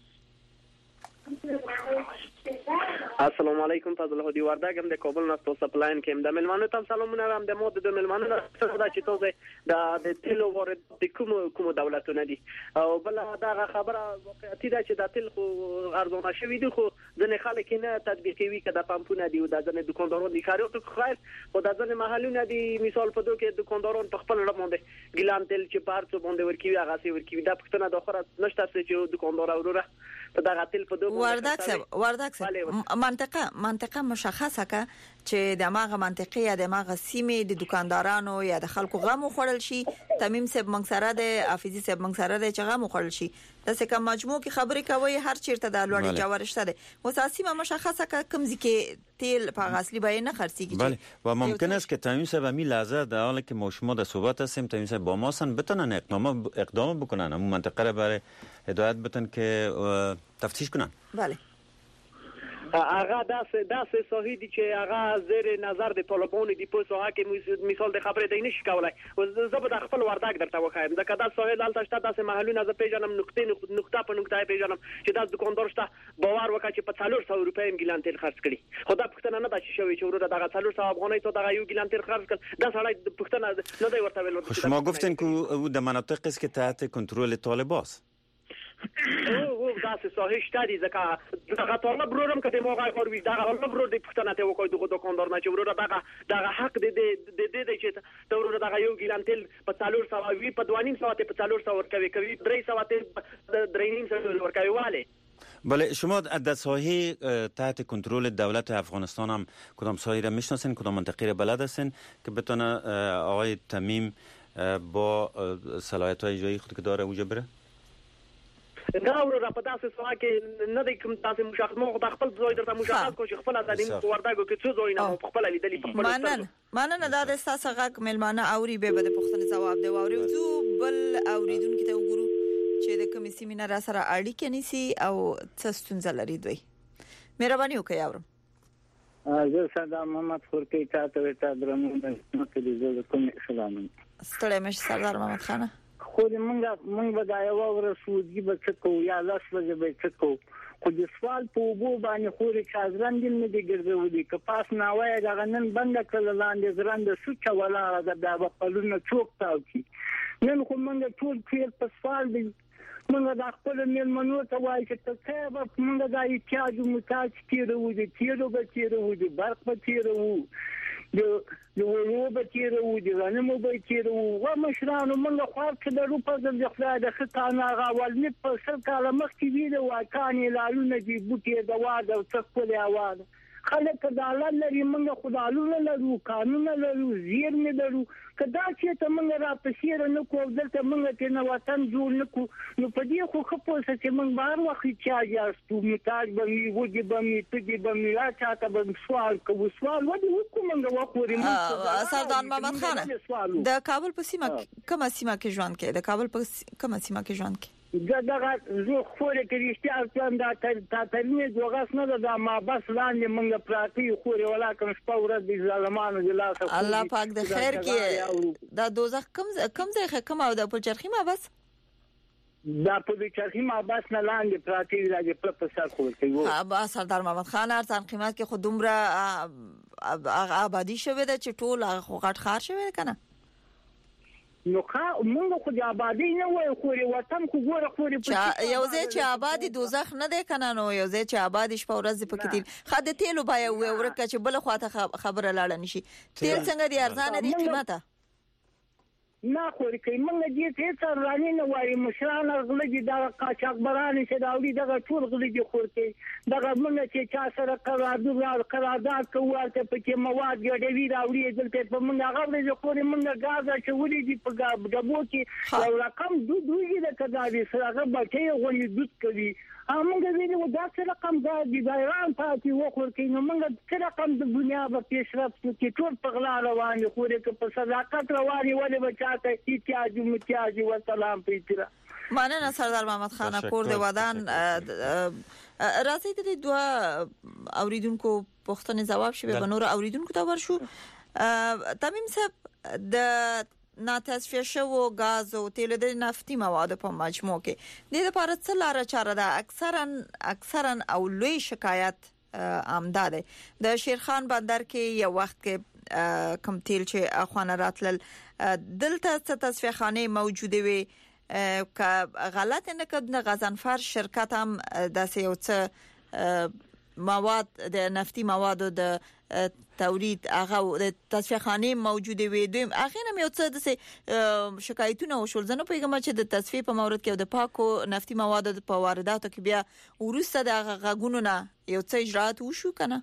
السلام علیکم، فضل هدی وردگم د کابل نه تاسو پلاین کې د ملمانو ته سلامونه هم د مود د ملمانو سره چې تاسو د تیلو ورته کوم دولتونه دي او بل دا خبره واقعیت ده چې د تیل خو ارزونه شوی دي خو ځنې خلک نه تطبیق کوي که د پمپونه دي او د ځنې دکانداران دي کاریو ته خیر او د ځنې محلونه دي. مثال په دوه کې دکانداران په خپل رقم باندې ګیلان تیل چې پارڅو باندې ورکوي هغه سي ورکوي. دا پښتنه د اخر نشته چې دکاندار اوره په دغه تیل په دوه وردک منطقه مشخصه که چې د ماغه منطقه یا د ماغه سیمه د دکاندارانو یا د خلکو غمو خړل شي. تمیم صاحب منصره د حافظي صاحب منصره د چغمو خړل شي د څه کوم مجموع کې خبرې کوي هر چیرته د لوړی جوړشته ده وساسیمه مشخصه که کمزې کې تیل په اصلي بیان نه خرڅيږي. بله و ممکن است که تمیم صاحب می لحظه در حالی که ما شما در صحبت هستیم تمیم صاحب با ما سن بتونن اقدام بکنن اون منطقه را برای هدایت بتن که تفتیش کنن. بله هغه داسې صحیح دي چې هغه زیر نظر د طالبانو دی په ساحه کې مثال د خبرې دی نشي کولای. زه به د خپل وردګ درته وخایم دا کدا صحیح دلته شته داسې محلونه زه پیژنم نقطه په نقطه پیژنم چې دا دکاندار شته باور وکړه چې په 400 روپۍ ګیلان تیل خرڅ کړي. خدا پښتنه نه دا شوی چې ورته دغه 400 افغانۍ ته دغه یو ګیلان تیل خرڅ کړ. دا سړی پښتنه نه دی ورته ویل. شما گفتین که او در مناطق است که تحت کنترل طالباست. او داسې صحیح شته دي ځکه دغه طالب برورم کته موغه کوي دغه الله برور د پښتنه ته وکړي دغه دکاندار نه چې ورور دغه حق د چې ته ورور دغه یو ګیلان تیل په 400 وی په 2.5 ساعت په 400 ورکوي 3 ساعت 3.5 ساعت ورکوي واله. بله شما در ساحه تحت کنترل دولت افغانستان هم کدام ساحه را میشناسین، کدام منطقه را بلد هستین که بتونه آقای تمیم با صلاحیت‌های اجرایی خود که داره اوجا بره؟ دا ورته په داسې ساحه کې نه دی کوم تاسو مشخص مو د خپل ځای درته مشخص کو چې خپل ازادي مو ورداګو کې څه ځای نه خپل لیدلی په خپل مننه دا د تاسو غږ ملمانه اوري به د پښتنې جواب دی اوري زو بل اوریدونکو ته وګورو چې د کوم سیمینار سره اړیکه نیسي او څه ستونزه لري دوی. مهرباني وکړئ اورم. زه صدام محمد خورکی تاسو ته درنو د کوم سلام. ستړی مشه سردار محمد خان. خو موږ به دا یو ورسودګي به څه کوو یا لاس به څه کوو خو د سوال په وبو باندې خوري چازران دې نه دي ګرځولي که پاس نه وای دا غنن بند کړل لاندې زرند سوچ ولا دا په پلونه چوک تاو کی نن خو موږ ټول په سوال دي موږ د خپل ملمنو ته وایي چې څه به موږ دا احتیاج متاج تیرو به تیرو برق به تیرو د ورو به تیرو د غنمو به تیرو و مشرانو موږ خو په روپا د خدای د خطانه غوال نه په سر کاله مخکې ویله واکانې لالونه دي بوټي د واده او څخه اواز خلک د الله لري موږ خدالونه لرو قانون لرو زیر نه لرو کدا چې ته موږ را پسیر نه کو دلته موږ ته نو وطن جوړ نه کو نو په دې خو خپل څه چې موږ بهر وخت چې یاستو میتاج به می وږي به می تګي به می راځه به سوال کوو سوال ودی حکومت وکوري سردار محمد خان د کابل په سیمه کومه سیمه کې ژوند کوي د کابل په کومه سیمه کې ژوند کوي دغه زه خوري کې اشتیاق پلان دا ترمنه جوغاس نه دا ما بس لاندې موږ پراتی خوري ولاکم شپه ورځ د ظالمانو د لاس الله پاک د خیر کې دا دوزخ کم ځای کوم او د پلچرخي ما بس دا په چرخي ما بس نه لاندې پراتی د په سر خور کوي ها سردار محمد خان ارزان قیمت کې خودمره آبادی شوه د چټول غټ خار شوه کنه نو موږ خو د آبادی نه وای خوري وطن خو ګوره خوري په یو ځای چې آبادی دوزخ نه دی کنه نو یو ځای چې آبادی شپه ورځ پکې دي خاطر تیلو بای ورکه چې بل خواته خبره لاړ نشي تیل څنګه دی ارزانه دي قیمته نه خوري کوي موږ دې ته څرانی نه وای مشران غلګي دا قاچاقبران چې دا وړي دا ټول غلګي خورتي دا موږ چې چا سره قرارداد کوو ته پکې مواد جوړوي دا وړي دلته په موږ هغه ورځ خوري موږ غاز چې وړي دي په غبو کې او رقم دوی د کداري سره هغه بټي غوړي دود کوي موږ ویني دا څه رقم دی د ایران پاتې وخور کې نو موږ څه رقم د دنیا په پیشرفت کې ټول په غلا روان خوري که په صداقت رواني ولې بچاته احتیاج متیاج و سلام پیترا مننه سردار محمد خان کور د ودان راځي د دوه اوریدونکو پوښتنې جواب شوه به نور اوریدونکو ته ورشو تمیم صاحب د ناتصفیه شو غاز او تیل د نفتي موادو په مجموع کې د لپاره څه لاره چاره ده اکثرا او لوی شکایت آمداده د شیرخان بندر کې یو وخت کې کم تیل چې اخوانه راتل دلته څه تصفیه خانه موجوده وي که غلط نه کړه غزنفر شرکت هم د سیوڅ مواد د نفتي موادو د تولید هغه د تصفیه خانه موجوده وي دویم هغه نه یو څه د شکایتونه وشول زنه پیغام چې د تصفیه په مورد کې د پاکو نفتي موادو په وارداتو کې بیا ورسته د غاګونو نه یو څه اجرات وشو کنه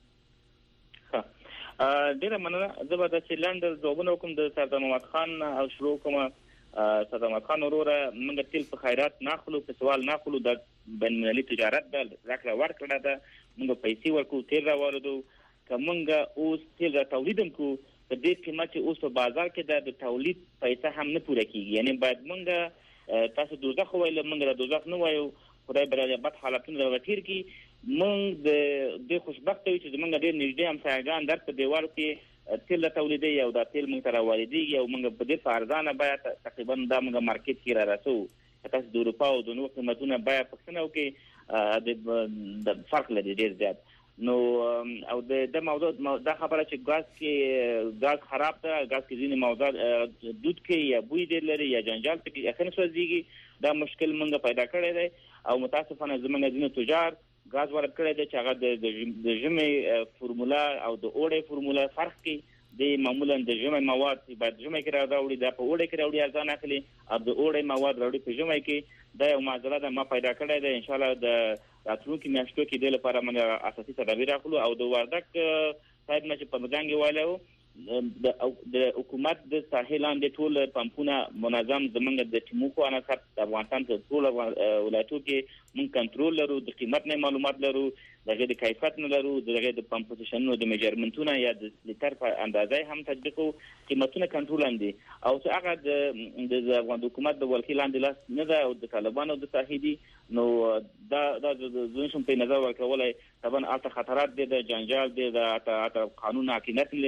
ډیره مننه زه به د سیلندر جوابونه کوم د سردار محمد خان او شروع کوم سردار محمد خان وروره موږ تیل په خیرات ناخلو په سوال ناخلو د بین‌المللي تجارت د راکړه ورکړه ده موږ پیسې ورکو تیل راوړو کومګه اوس تیل را تولیدم کو په دې قیمت چې اوس په بازار کې د تولید پیسې هم نه پوره کیږي یعنی باید موږ تاسو دوزخ وایو موږ دوزخ نه وایو خدای برابر بد حالتونه راغتیر کی موږ د خوشبخت وي چې موږ ډېر نږدې هم سایګان در په دیوال کې تیل تولیدي او د تیل موږ تر واردېږي او موږ په دې فارزانه باید تقریبا د موږ مارکیټ کې را رسو تاسو د اروپا او د نورو قیمتونه باید پښتنو کې د فرق لري ډېر زیات نو او د موضوع دا خبره چې غاز خراب ده غاز کې ځینې مواد دود کې یا بوی ډېر لري یا جنجال کې اخر سوځيږي دا مشکل موږ پیدا کړی دی او متاسفانه زمونږ ځینې تجار غاز ورک کړی دی چې هغه د ژمي فورمولا او د اوړي فورمولا فرق کې د معمولا د ژمي مواد باید ژمي کې راوړي دا په اوړي کې راوړي ارزان اخلي او د اوړي مواد راوړي په ژمي کې دا یو معضله ده ما پیدا کړی دی ان شاء الله د راتلونکي میاشتو کې د لپاره موږ اساسي تدابیر اخلو او د وردک صاحب نه چې په مدانګي والو د حکومت د ساحل لاندې ټول پمپونه منظم زمونږ د ټیموکو عناصر د افغانستان په ټول ولایتو کې مونږ کنټرول لرو د قیمت نه معلومات لرو دغه د کیفیت نه لرو دغه د پمپ پوزیشنونو د میجرمنټونو یا د لیټر په اندازې هم تطبیقو قیمتونه کنټرول اندي او چې هغه د افغان حکومت د ولکې لاندې لاس نه ده او د طالبانو د صاحبي نو دا زموږ په نظر ورکولای طبعا البته خطرات دي د جنجال دي د قانون حاکمیت لري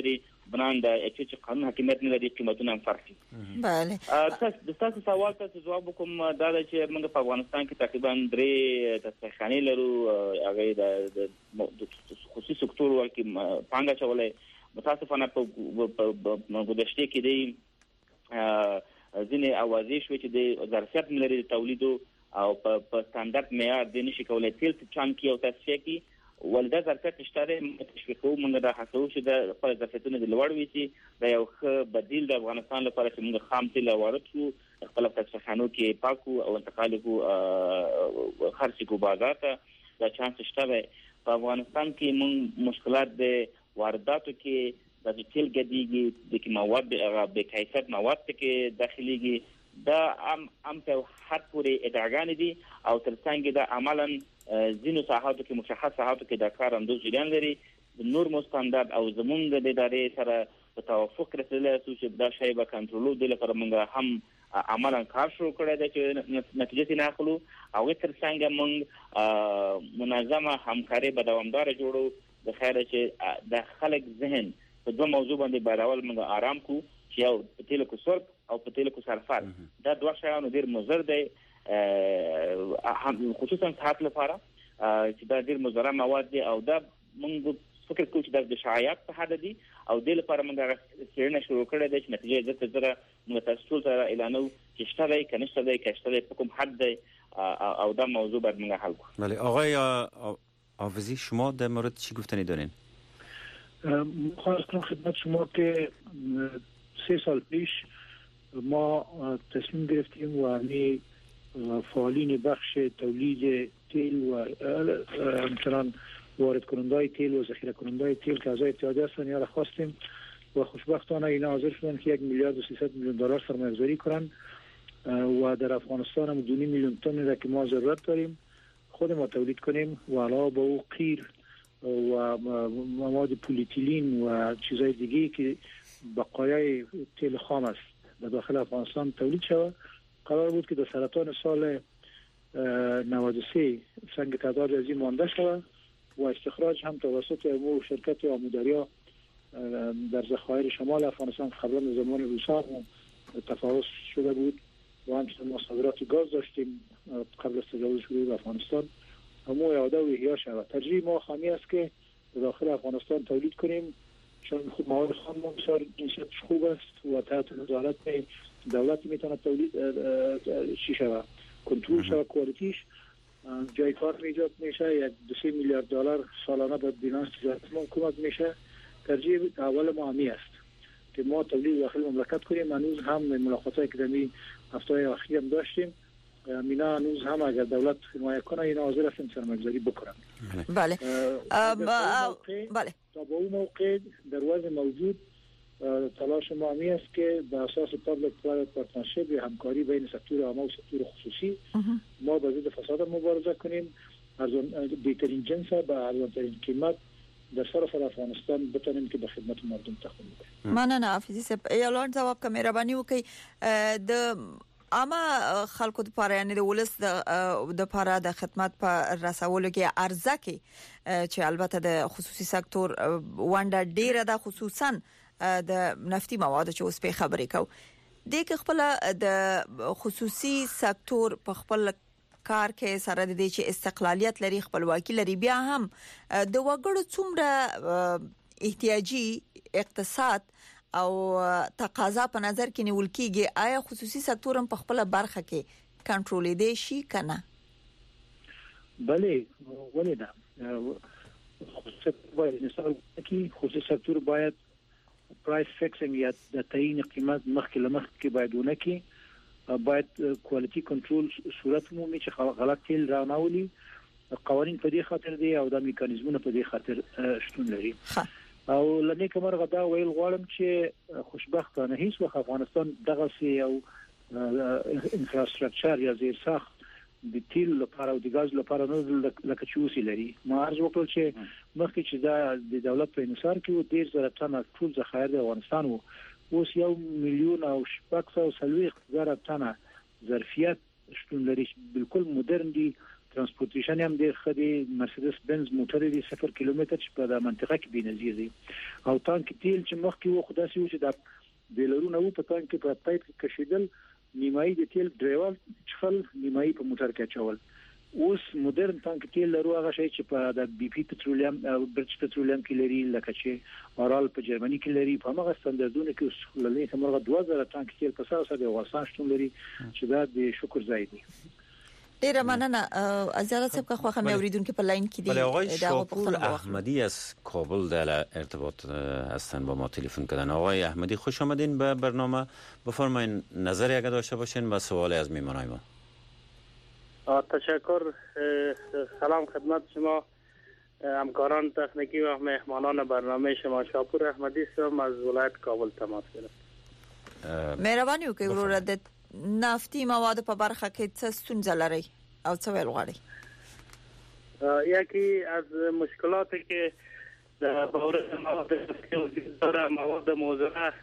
بنان د چې قانون حاکمیت نه لري قیمتونه هم فرق دي. بله د تاسو سوال ته جواب کوم دا چې موږ په افغانستان کې تقریبا 3 تصفیحخانې لرو هغه د خصوصي سکتور ورکې پانګه چولې متاسفانه په ګذشته کې دی ځینې اوازې شوې چې د ظرفیت لري د تولید او په ستاندرد معیار د نشي کولای تیل چان کې او تصفیه کې ولدا ظرفیت اشتاره تشویقو موږ د حسو چې د خپل ظرفیتونو د لوړ وي چې د یو ښه بدیل د افغانستان لپاره چې موږ خام تیل وارد شو خپل تصفیحانو کې پاکو او انتقال کو خرڅ کو بازار ته د چانس شته. په افغانستان کې موږ مشکلات د وارداتو کې د تیل ګډیږي د مواد به کیفیت مواد کې داخليږي دا ام ته حد پورې ادعاګان دي او ترڅنګ د عملاً ځینو ساحاتو کې مشخص ساحاتو کې د کار اندوز جریان لري د نور مستندات او زمونږ د ادارې سره په توافق رسیدل چې دا شی به کنټرولو د لپاره موږ هم عملاً کار شروع کړی دی چې نتیجه نه اخلو او ترڅنګ موږ منظمه همکاري به دوامدار جوړو د خیره چې د خلک ذهن په دوه موضوع باندې بارول موږ آرام کو چې یو په تیلو کو سرب او په تیلو کو صرفات دا دوه شیانو ډیر مضر دي خصوصا صحت لپاره چې دا ډیر مضر مواد دي او دا موږ فکر کوو چې د شایعات په حد دي او د لپاره موږ څېړنه شروع کړې ده چې نتیجه د تزره موږ تاسو ته اعلانو چې شته دی کنيشته دی کشته په کوم حد دی او دا موضوع باید موږ حل کړو. بله آقای حافظی شما در مورد چی گفتنی دارین؟ خواهش کنم خدمت شما که 3 سال پیش ما تصمیم گرفتیم و فعالین بخش تولید تیل و همچنان وارد کننده‌های تیل و ذخیره کننده‌های تیل که اعضای اتحادیه هستند اینا را خواستیم و خوشبختانه اینا حاضر شدن که 1 میلیارد و 300 میلیون دلار سرمایه‌گذاری کنند و در افغانستان هم 2 میلیون تن را که ما ضرورت داریم خود ما تولید کنیم و علاوه به او قیر و مواد پلیتیلین و چیزهای دیگه که بقایای تیل خام است در داخل افغانستان تولید شود. قرار بود که در سرطان سال 93 سنگ تعداد از این مانده شود و استخراج هم توسط امور شرکت آمودریا در ذخایر شمال افغانستان قبلا از زمان روسا تفاوض شده بود و همچنین ما صادرات گاز داشتیم قبل از تجاوز شده به افغانستان همو اعاده و احیا شود. ترجیح ما خامی است که داخل افغانستان تولید کنیم چون خود مواد خام بسیار جنسیتش خوب است و تحت نظارت دولت میتونه تولید چی شود کنترل شود کوالیتیش جای کار ایجاد میشه 2 میلیارد دلار سالانه به بینانس تجارت ما کمک میشه. ترجیح اول ما همی است که ما تولید داخل مملکت کنیم. هنوز هم ملاقاتایی که در هفته اخیر هم داشتیم مینا هنوز هم اگر دولت حمایت کنه اینا حاضر هستن سرمایه‌گذاری بکنن. بله بله تا به اون موقع در وضع موجود تلاش ما همی است که به اساس پابلیک پرایوت پارتنرشیپ یا همکاری بین سکتور عام و سکتور خصوصی ما با ضد فساد مبارزه کنیم بهترین جنس به ارزان‌ترین قیمت در سراسر افغانستان بتونیم که به خدمت مردم تقدیم کنیم. مننه حافظی صاحب یو لړ جواب کوم مهرباني وکړئ د اما خلکو لپاره یعنی د ولس د لپاره د خدمت په رسولو کې ارزه کې چې البته د خصوصي سکتور ونده ډیره د خصوصا د نفتي مواد چې اوس په خبرې کو د خپل د خصوصي سکتور په خپل کار کې سره د دې چې استقلالیت لري خپلواکي لري بیا هم د وګړو څومره احتیاجي اقتصاد او تقاضا په نظر کې نیول کېږي آیا خصوصي سکتور هم په خپل برخه کې کنټرول دی شي کنه؟ بله ولې نه خصوصي سکتور باید پرایس فیکسینګ یا د تعیین قیمت مخکې لمخکې باید ونکړي باید کوالټي کنټرول صورت مومي چې غلط تیل راونولي قوانين په دې خاطر دي او د میکانیزمونو په دې خاطر شتون لري او لنی کومه غدا ویل غواړم چې خوشبختانه هیڅ وخت افغانستان دغه سي او انفراستراکچر یا زیر ساخت د تیل لپاره او د غاز لپاره نه لکه چې اوسې لري. ما عرض وکړ چې مخکې چې دا د دولت په انحصار کې و 10,000 تنه ټول ذخایر د افغانستان وو اوس 1,740,000 تنه ظرفیت شتون لري بالکل مدرن دي ترانسپورتیشن هم ډیر خدي مرسيډس بنز موټر دی 0 کیلومتر په د منطقه کې بنزیر دی او تانک تیل چې مخکې و خداسي و چې د بیلرونه و په تانک په پایپ کې کشیدل نیمایي د تیل ډرایور چخل نیمایي په موټر کې چول اوس مدرن تانک تیل لرو هغه شی چې په د بي پی پټرولیم او برټش پټرولیم کې لري لکه چې اورال په جرمني کې لري په هغه ستاندردونو کې اوس لنی سمره 2000 تانک تیل په اساس د افغانستان شتون لري چې دا د شکر ځای دی ډیر مننه ازاله صاحب که خوخه مې اوریدونکو په لاین کې دی دا شاپور احمدی از کابل در ارتباط هستن با ما تلفن کردن. آقای احمدی خوش آمدین به برنامه. بفرمایین نظری اگه داشته باشین و سوالی از میهمانای ما. تشکر. سلام خدمت شما همکاران تکنیکی و مهمانان برنامه شما. شاپور احمدی هستم از ولایت کابل تماس گرفتم. مهرباني وکړئ وروره د نفتی مواد په برخه کې څه ستونزه لري او څه ویل غواړي؟ یکی از مشکلاتی که در مورد مواد نفتی وجود داره مواد موضوعه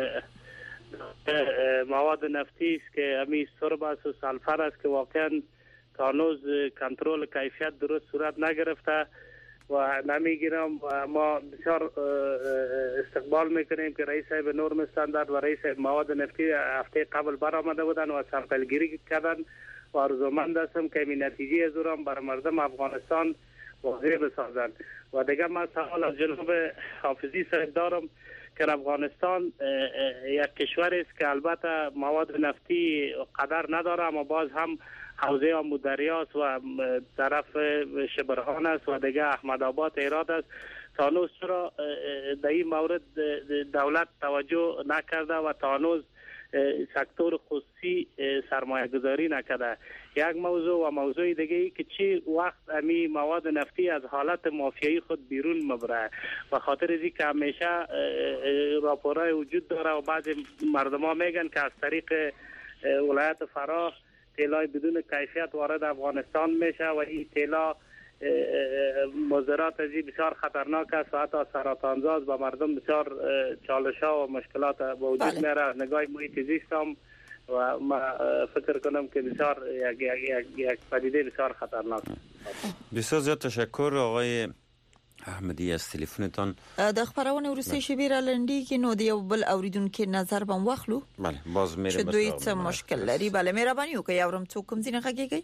مواد نفتی است که امی سرب است و سلفر است که واقعا تا هنوز کنترل کیفیت درست صورت نگرفته و نمیگیرم و ما بسیار استقبال میکنیم که رئیس صاحب نورم استاندارد و رئیس مواد نفتی هفته قبل برآمده بودن و سمپلگیری کردن و آرزومند هستم که این نتیجه از اون بر مردم افغانستان واضح بسازند. و دیگه من سوال از جناب حافظی صاحب دارم که افغانستان یک کشور است که البته مواد نفتی قدر نداره اما باز هم حوزه آمودریاست و طرف شبرهان است و دیگه احمد آباد هرات است. تا هنوز چرا در این مورد دولت توجه نکرده و تا هنوز سکتور خصوصی سرمایه گذاری نکرده؟ یک موضوع و موضوع دیگه ای که چی وقت امی مواد نفتی از حالت مافیایی خود بیرون مبره و خاطر ازی که همیشه راپورای وجود داره و بعضی مردم ها میگن که از طریق ولایت فراه تیلای بدون کیفیت وارد افغانستان میشه و این تیلا مضرات ازی بسیار خطرناک است و حتی سرطانزاست و مردم بسیار چالش ها و مشکلات به وجود میاره. از نگاه محیط زیست هم و ما فکر کنم که بسیار یک پدیده بسیار خطرناک است. بسیار زیاد تشکر آقای احمدی از تلفنتان. د خبرونه ورسې شبیر لنډی کې نو دی بل اوریدونکو نظر بم واخلو. بله باز میره چې دوی څه مشکل لري. بله مهرباني وکړئ اورم څوک کوم ځینې غږیږي.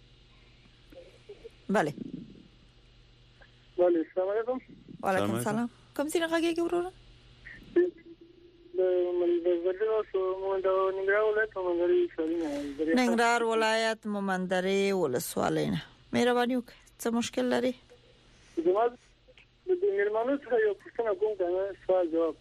بله بله السلام علیکم. وعلیکم السلام. کوم ځینې غږیږي وروره؟ ننګرهار ولایت مومندرې ولسوالۍ نه. مهرباني وکړئ څه مشکل لري؟ زما د میرمنو څخه یو پوښتنه کوم کنه سوال جواب.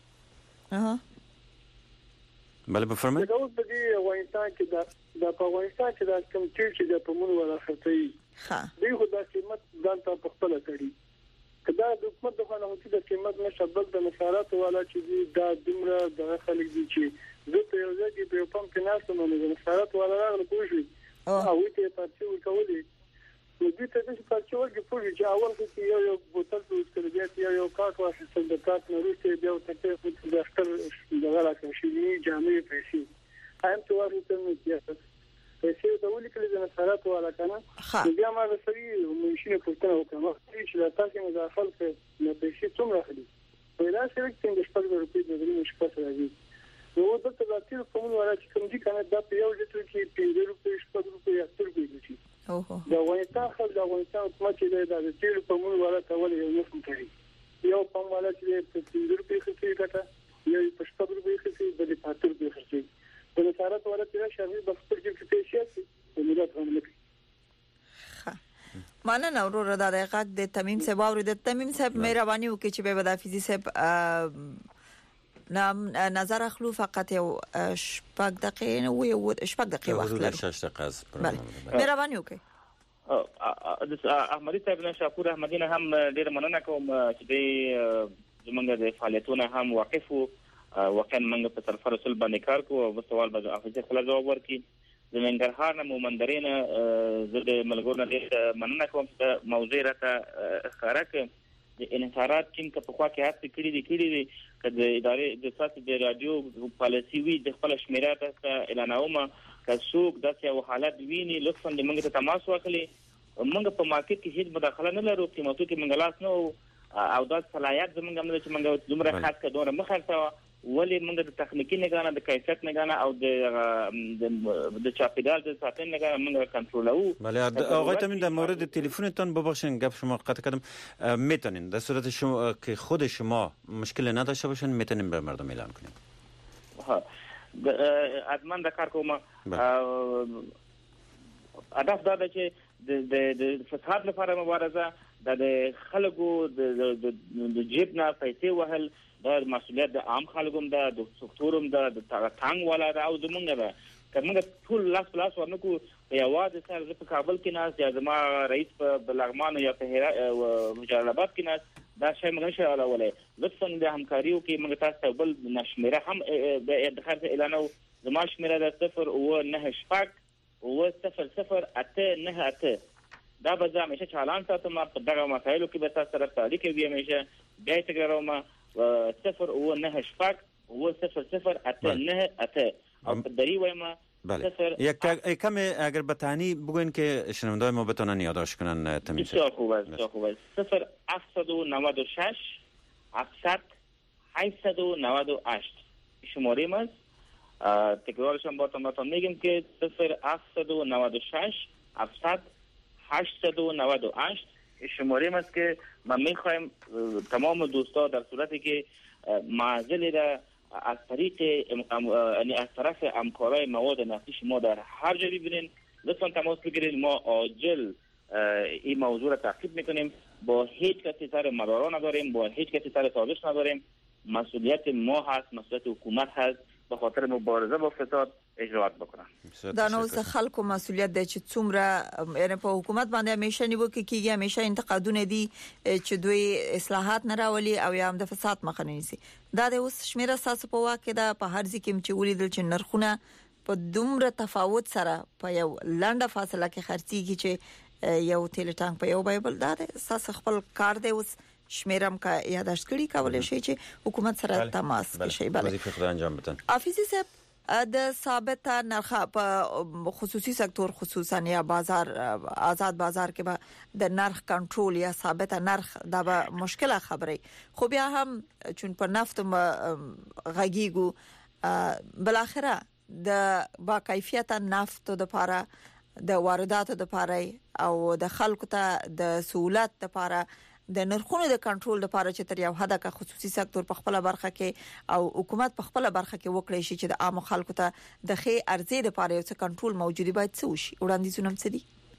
بله بفرمایئ. دا اوس په دې افغانستان کې د افغانستان کې د کوم چې د پمون ولا خرڅي دوی خو د قیمت ځان ته په خپل کړی کدا د حکومت د خلکو چې د قیمت نشه بل د مسارات والا چې دا دمره د خلک دي چې زه ته یو ځای کې په پم کې ناسم نه د مسارات والا راغله کوشي او ته پاتې ورکولې نو دې ته چې پاتې ورګي پوری چې اول کې یو بوتل څه یو کارت واسطه د کارت نه وروسته بیا ته د اختر دغه راکشي جامې پیسې هم تو ورته نه کیږي پیسې د ولې کله د مسارات والا کنه بیا ما د سړي مشینه پورته وکړم چې لا تاسو نه داخل کړئ نو پیسې څومره خدي پیدا شوی چې د شپږ روپۍ د دې مشکل راځي نو د تباتیر په موږ ورته کوم دي کنه دا په یو ځای کې 15 روپۍ شپږ روپۍ یا 3 روپۍ دي دا ونیتا خل دا ونیتا حکومت چې د تیر په موږ ورته ولې یو نه کوي یو په موږ ورته چې 15 روپۍ خرڅي کټه یو په شپږ روپۍ خرڅي د 5 روپۍ خرڅي د مسارات ورته شامل د خپل کې پیسې د ملت غوښتنه مننه وروره دا دقیق د تمیم صاحب اورید تمیم صاحب مهرباني وکړئ چې به د حافظي صاحب نام نظر اخلو فقط یو شپږ دقیقې نه وي شپږ دقیقې وخت لرو 6 دقیقې از برنامه مهرباني وکړئ احمدی صاحب نه شاپور احمدی نه هم ډیر مننه کوم چې زمونږ د فعالیتونو هم واقف وو واقعا موږ په طرف رسول باندې کار کوو او سوال به حافظ خپل جواب ورکړي. د ننګرهار نه مومندرې نه زه د ملګرو نه ډېر مننه کوم چې موضوع راته ښکاره کړه. د انحصارات ټیم که پخوا کې هڅې کړي دي که د ادارې د ساتي د رادیو پالیسي وي د خپل شمیره ته اعلانومه که څوک داسې یو حالت ویني لطفا د موږ ته تماس وکړي موږ په مارکیټ کې هیڅ مداخله نه لرو، قیمتو کې موږ لاس نه او دا صلاحیت زموږ هم نه چې موږ دومره خاص کډوره مخالفه ولې موږ د تخنیکی نگانه د کیفیت نگانه او د چاپیدال د ساتنې نگانه موږ کنترلو. بله آقای تامین در مورد تلفنتون ببخشید گپ شما قطع کردم، میتونین در صورت شما که خود شما مشکل نداشته باشین میتونین به مردم اعلان کنین؟ ها حتما در کار کوم. هدف دا ده چې د فساد لپاره مبارزه د خلکو د جیب نه پیسې وهل دا مسؤلیت د عام خلکو ده، د سکتورم ده، د تانګ والا ده او زمونږ ده. که موږ ټول لاس ورنکو په یوازې سره زه په کابل کې ناست یا زما رئیس په لغمان یا په جلال آباد کې ناست دا شی موږ نشو حلولی. لطفا د همکاري وکړئ. موږ تاسو ته بل شمېره هم د ادخار ته اعلانوو. زما شمېره ده 097-00898. دا به زه همیشه چالان ساتم. په دغه مسایلو کې به تاسو سره تاریخ وي همیشه. بیا یې تکراروم 098-00898 او دری وایم. بله یک کم اگر بتانی بگوین که شنوندای ما بتونن یادداشت کنن تمیز. بسیار خوب است. 0-796 700 898 شماره ما است. تکرارش هم براتون میگم که 0-796 700 898 شماره ما است که ما میخوایم تمام دوستا در صورتی که معضلی را از طریق یعنی از طرف همکارای مواد نفتی شما در هر جا ببینین لطفا تماس بگیرید. ما عاجل این موضوع را تعقیب میکنیم. با هیچ کسی سر مدارا نداریم، با هیچ کسی سر سازش نداریم. مسئولیت ما هست، مسئولیت حکومت هست به خاطر مبارزه با فساد اجرات بکنن. دا نو څه خلکو مسؤلیت دی چې څومره یعنی په حکومت باندې همیشه نیوکه کیږي، همیشه انتقادونه دي چې دوی اصلاحات نه راولي او یا هم د فساد مخه نه نیسي. دا د اوس شمیره ساسو په واقع ده په هر ځکه چې ولیدل چې نرخونه په دومره تفاوت سره په یو لنډه فاصله کې خرڅيږي چې یو تیل ټانک په یو بایبل دا ساس خپل کار دی. اوس شمیرم کا یاداشت کړي کولای شي چې حکومت سره تماس وشي. بله وظیفه خود انجام بدن. حافظي صاحب د ثابت نرخ په خصوصي سکتور خصوصا یا بازار آزاد بازار کې به د نرخ کنټرول یا ثابت نرخ دا به مشکله خبره. خو بیا هم چون په نفت غږیګو بل اخره د با کیفیت نفت د لپاره د وارداتو د لپاره او د خلکو ته د سہولت لپاره د نرخونو د کنټرول لپاره چې تر یو حد کا خصوصي سکتور په خپل برخه کې او حکومت په خپل برخه کې وکړي شي چې د عام خلکو ته د خې ارزي لپاره یو څه کنټرول موجودي باید څه وشي. وړاندیزونه څه دي؟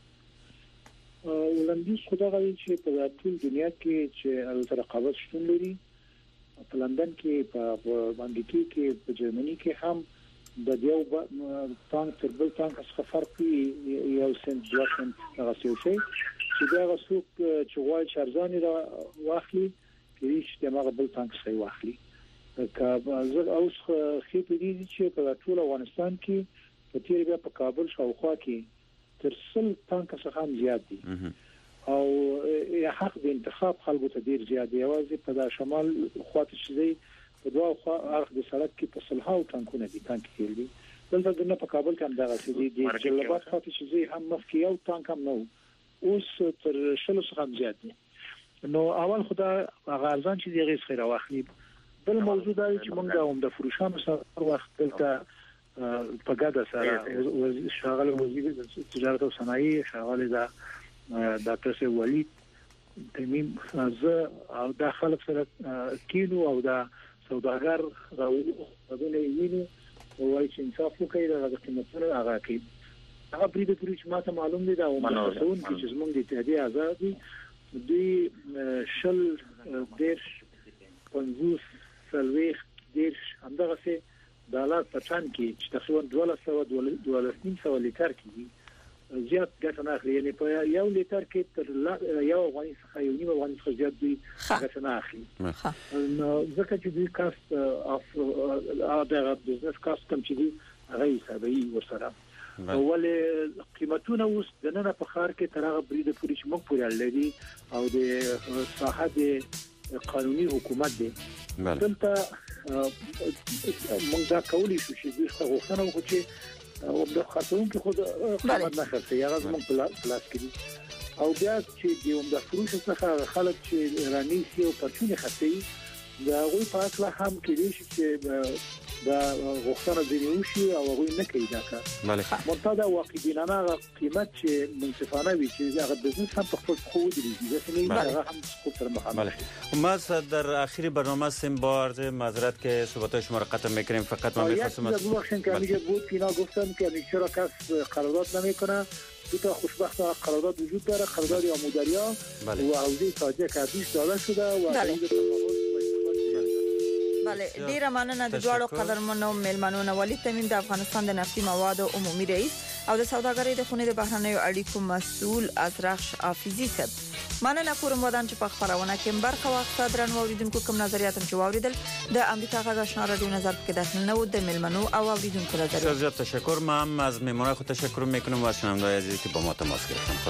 وړاندیز خدای غوښتي چې په ټول دنیا کې چې رقابت شتون لري. په لندن کې، په امریکا کې، په جرمني کې هم د یو تانک تر بل تانک څخه فرق یو سنت 2 سنت هغه څه چې دا غوښتو چې غواړي چارزاني را واخلي کې هیڅ دماغ بل تانک څخه واخلي. که زه اوس خې په دې چې په ټول افغانستان کې په تیر بیا په کابل شاوخوا کې تر 100 تانک څخه هم زیات دي او حق د انتخاب خلکو ته ډیر زیات دی. اوازې په شمال خواته شي په دوه خوا اخ د سړک کې په صلحاو تانکونه دي، تانک کې دي. دلته د په کابل کې هم دغه څه دي. د جلبات خواته شي هم مخکې یو تانک هم نو اوس تر 100 څخه زیات دي. نو اول خدا غارزان چې دغه خیر واخلي. بل موضوع دا چې موږ د فروشانو سره وخت دلته په ګډه سره شغال وزیر تجارت او صنایع شغال دا ډاکټر سي ولید تمیم زه او د خلک سره کینو او دا سوداګر راوړل ویني او وايي چې انصاف وکړي د قیمتونو هغه کې هغه بریده پوری چې ماته معلوم دي دا ومنځون چې زمونږ د اتحادیه آزادي دوی شل دیش 50 سلويخ دیش همدغه سي دالات پچان کې چې تقریبا 1200 لیټر کې زیات ګټه نه اخلي. یعنی په یو لیټر کې تر یو غوړي څخه یو نیمه غوړي څخه زیات دی ګټه نه اخلي. نو ځکه چې دوی کاست اف دا بزنس کاست کم چې دی هغه حسابي ورسره ولې قیمتونه اوس د نن په خار کې تر هغه بریده پوری چې موږ پورې لري او د صحت قانوني حکومت دی. دلته موږ دا کولی شو چې دوی غوښتنه وکړي او د خاطرون کې خود خدمت نه خرڅي هغه زموږ پلاس کې دي. او بیا چې د عمده فروش څخه خلک چې رانیسي او پرچونې خطي دا غوي په اصل هم کې دي چې دا غوښتنه دی شي او غوي نه کوي دا کار. بله. مرتضی واقعینانه قیمت چې منصفانه وي چې هغه بزنس هم په خپل خو دی ځکه نه هغه هم خود سره مخامخ. بله. ما در آخر برنامه سیم بار معذرت که صحبت شما را قطع میکنیم فقط من می‌خواستم از بخشن که میگه بود اینا گفتن که چرا کس قرارداد نمیکنه. دو تا خوشبختانه قرارداد وجود داره، قرارداد آموداریا و حوزه تاجک ارزش داده شده و بله ډیره مننه د دواړو قدرمنو مېلمنو ولید تمیم د افغانستان د نفتي موادو عمومي رئیس او د سوداګرۍ د خونې د بهرنیو اړیکو مسؤل ازرخش حافظي صاحب. مننه کوم ودان چې په خبرونه کې برخه واخیسته. درنو اوریدونکو کوم نظریات چې واوریدل د امریکا غږ آشنا رادیو نظر کې داخل نه و د مېلمنو او اوریدونکو نظریات. زیات تشکر. ما هم از مهمانان خود تشکر میکنم و شنوندگان عزیزی که با ما تماس گرفتن.